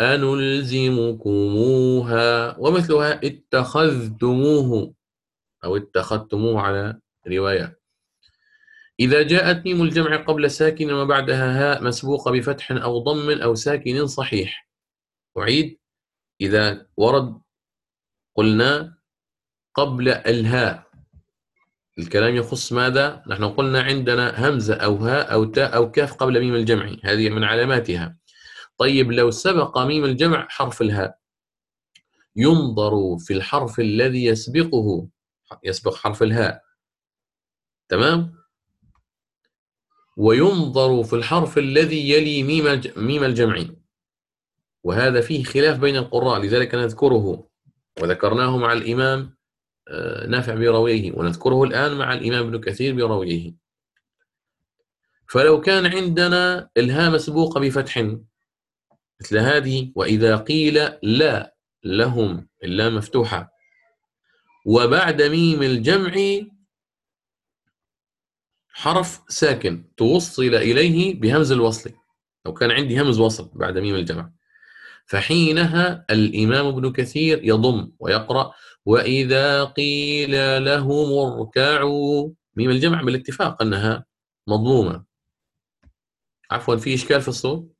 أنلزمكموها. ومثلها اتخذتموه أو اتخذتموه على رواية. إذا جاءت ميم الجمع قبل ساكن وبعدها هاء مسبوقة بفتح أو ضم أو ساكن صحيح. أعيد: إذا ورد قلنا قبل الهاء. الكلام يخص ماذا؟ نحن قلنا عندنا همزة أو هاء أو تاء أو كاف قبل ميم الجمع، هذه من علاماتها. طيب لو سبق ميم الجمع حرف الهاء، ينظر في الحرف الذي يسبقه، يسبق حرف الهاء، تمام؟ وينظر في الحرف الذي يلي ميم ميم الجمع، وهذا فيه خلاف بين القراء، لذلك نذكره وذكرناه مع الإمام نافع برويه، ونذكره الآن مع الإمام ابن كثير برويه. فلو كان عندنا الهاء مسبوقة بفتح مثل هذه، وإذا قيل لا لهم، اللام مفتوحة، وبعد ميم الجمع حرف ساكن توصل إليه بهمز الوصل، لو كان عندي همز وصل بعد ميم الجمع، فحينها الإمام ابن كثير يضم ويقرأ وإذا قيل لهم اركعوا، ميم الجمع بالاتفاق أنها مضمومة. عفوا، في إشكال في الصوت؟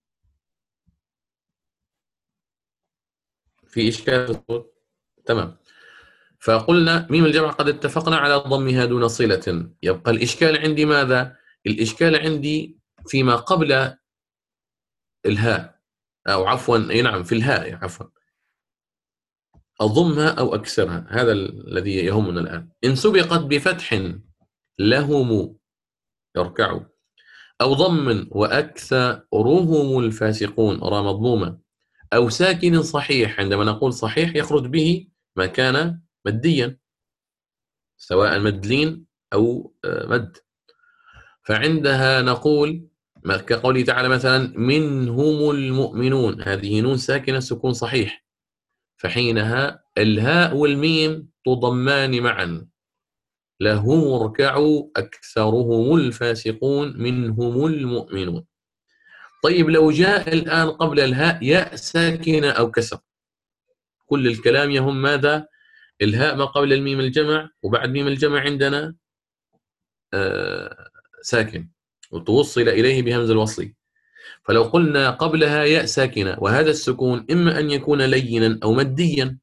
في إشكال في الصوت؟ تمام. فقلنا ميم الجمع قد اتفقنا على ضمها دون صلة، يبقى الإشكال عندي ماذا؟ الإشكال عندي فيما قبل الهاء، أو عفوا نعم في الهاء، عفوا أضمها أو أكسرها، هذا الذي يهمنا الآن. إن سبقت بفتح لهم يركعوا، أو ضم وأكثرهم الفاسقون را مضمومة، أو ساكن صحيح، عندما نقول صحيح يخرج به ما كان مديا سواء مد لين أو مد، فعندها نقول كقوله تعالى مثلا منهم المؤمنون، هذه نون ساكنة سكون صحيح، فحينها الهاء والميم تضمان معا، لهم اركعوا أكثرهم الفاسقون منهم المؤمنون. طيب لو جاء الآن قبل الهاء ياء ساكنة أو كسر، كل الكلام يهم ماذا؟ الهاء ما قبل الميم الجمع، وبعد ميم الجمع عندنا آه ساكن وتوصل إليه بهمز الوصل، فلو قلنا قبلها ياء ساكنة، وهذا السكون إما أن يكون لينا أو مديا،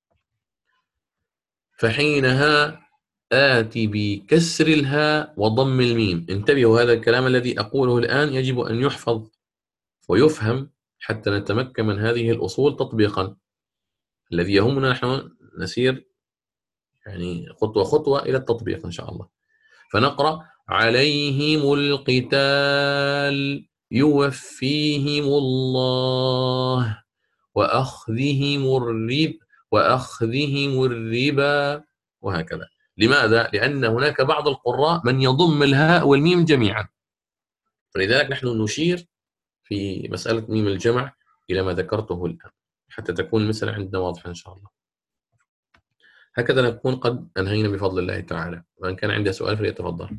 فحينها آتي بكسر الهاء وضم الميم. انتبهوا، هذا الكلام الذي أقوله الآن يجب أن يحفظ ويفهم حتى نتمكن من هذه الأصول تطبيقا. الذي يهمنا نحن نسير يعني خطوة خطوة إلى التطبيق إن شاء الله. فنقرأ عليهم القتال يوفيهم الله وأخذهم الرب وأخذهم الربا، وهكذا. لماذا؟ لأن هناك بعض القراء من يضم الهاء والميم جميعا، فلذلك نحن نشير في مسألة ميم الجمع إلى ما ذكرته الآن حتى تكون المسألة عندنا واضحة إن شاء الله. هكذا نكون قد أنهينا بفضل الله تعالى، وإن كان عنده سؤال فليتفضل.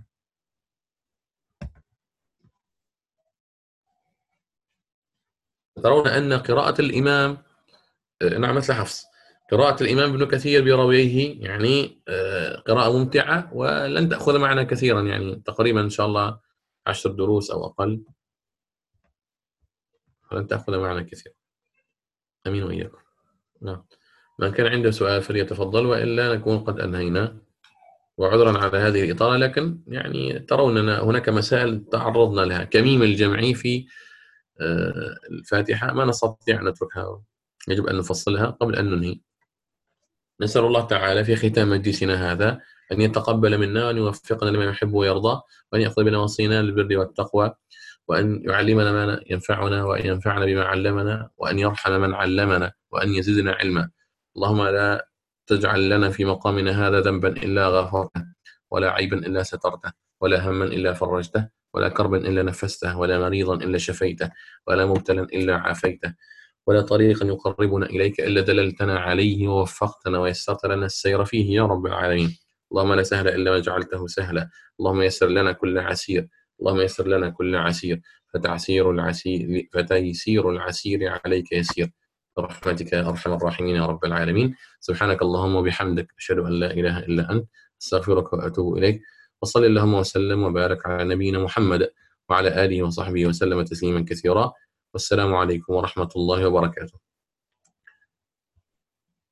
ترون أن قراءة الإمام نعم مثل حفص، قراءة الإمام ابن كثير برويه يعني قراءة ممتعة، ولن تأخذ معنا كثيرا، يعني تقريبا إن شاء الله عشر دروس أو أقل، ولن تأخذ معنا كثير. أمين وإياكم. نعم، من كان عنده سؤال فليتفضل، وإلا نكون قد أنهينا، وعذرا على هذه الإطالة، لكن يعني ترون أن هناك مسائل تعرضنا لها كميم الجمعي في الفاتحة ما نستطيع أن نتركها، يجب أن نفصلها قبل أن ننهي. نسأل الله تعالى في ختام مجلسنا هذا أن يتقبل منا وأن يوفقنا لما يحب ويرضى، وأن يأخذ بنواصينا للبر والتقوى، وأن يعلمنا ما ينفعنا، وأن ينفعنا بما علمنا، وأن يرحم من علمنا، وأن يزدنا علما. اللهم لا تجعل لنا في مقامنا هذا ذنبا إلا غفرته، ولا عيبا إلا سترته، ولا هما إلا فرجته، ولا كربا إلا نفسته، ولا مريضا إلا شفيته، ولا مبتلا إلا عافيته، ولا طريقا يقربنا إليك إلا دللتنا عليه ووفقتنا ويسرت لنا السير فيه يا رب العالمين. اللهم لا سهل إلا ما جعلته سهلا، اللهم يسر لنا كل عسير، اللهم يسر لنا كل عسير، فتعسير العسير فتيسير العسير عليك يسير، برحمتك يا أرحم الراحمين يا رب العالمين. سبحانك اللهم وبحمدك، أشهد أن لا إله إلا أنت، أستغفرك وأتوب إليك. وصلى اللهم وسلم وبارك على نبينا محمد وعلى آله وصحبه وسلم تسليما كثيرا، والسلام عليكم ورحمة الله وبركاته.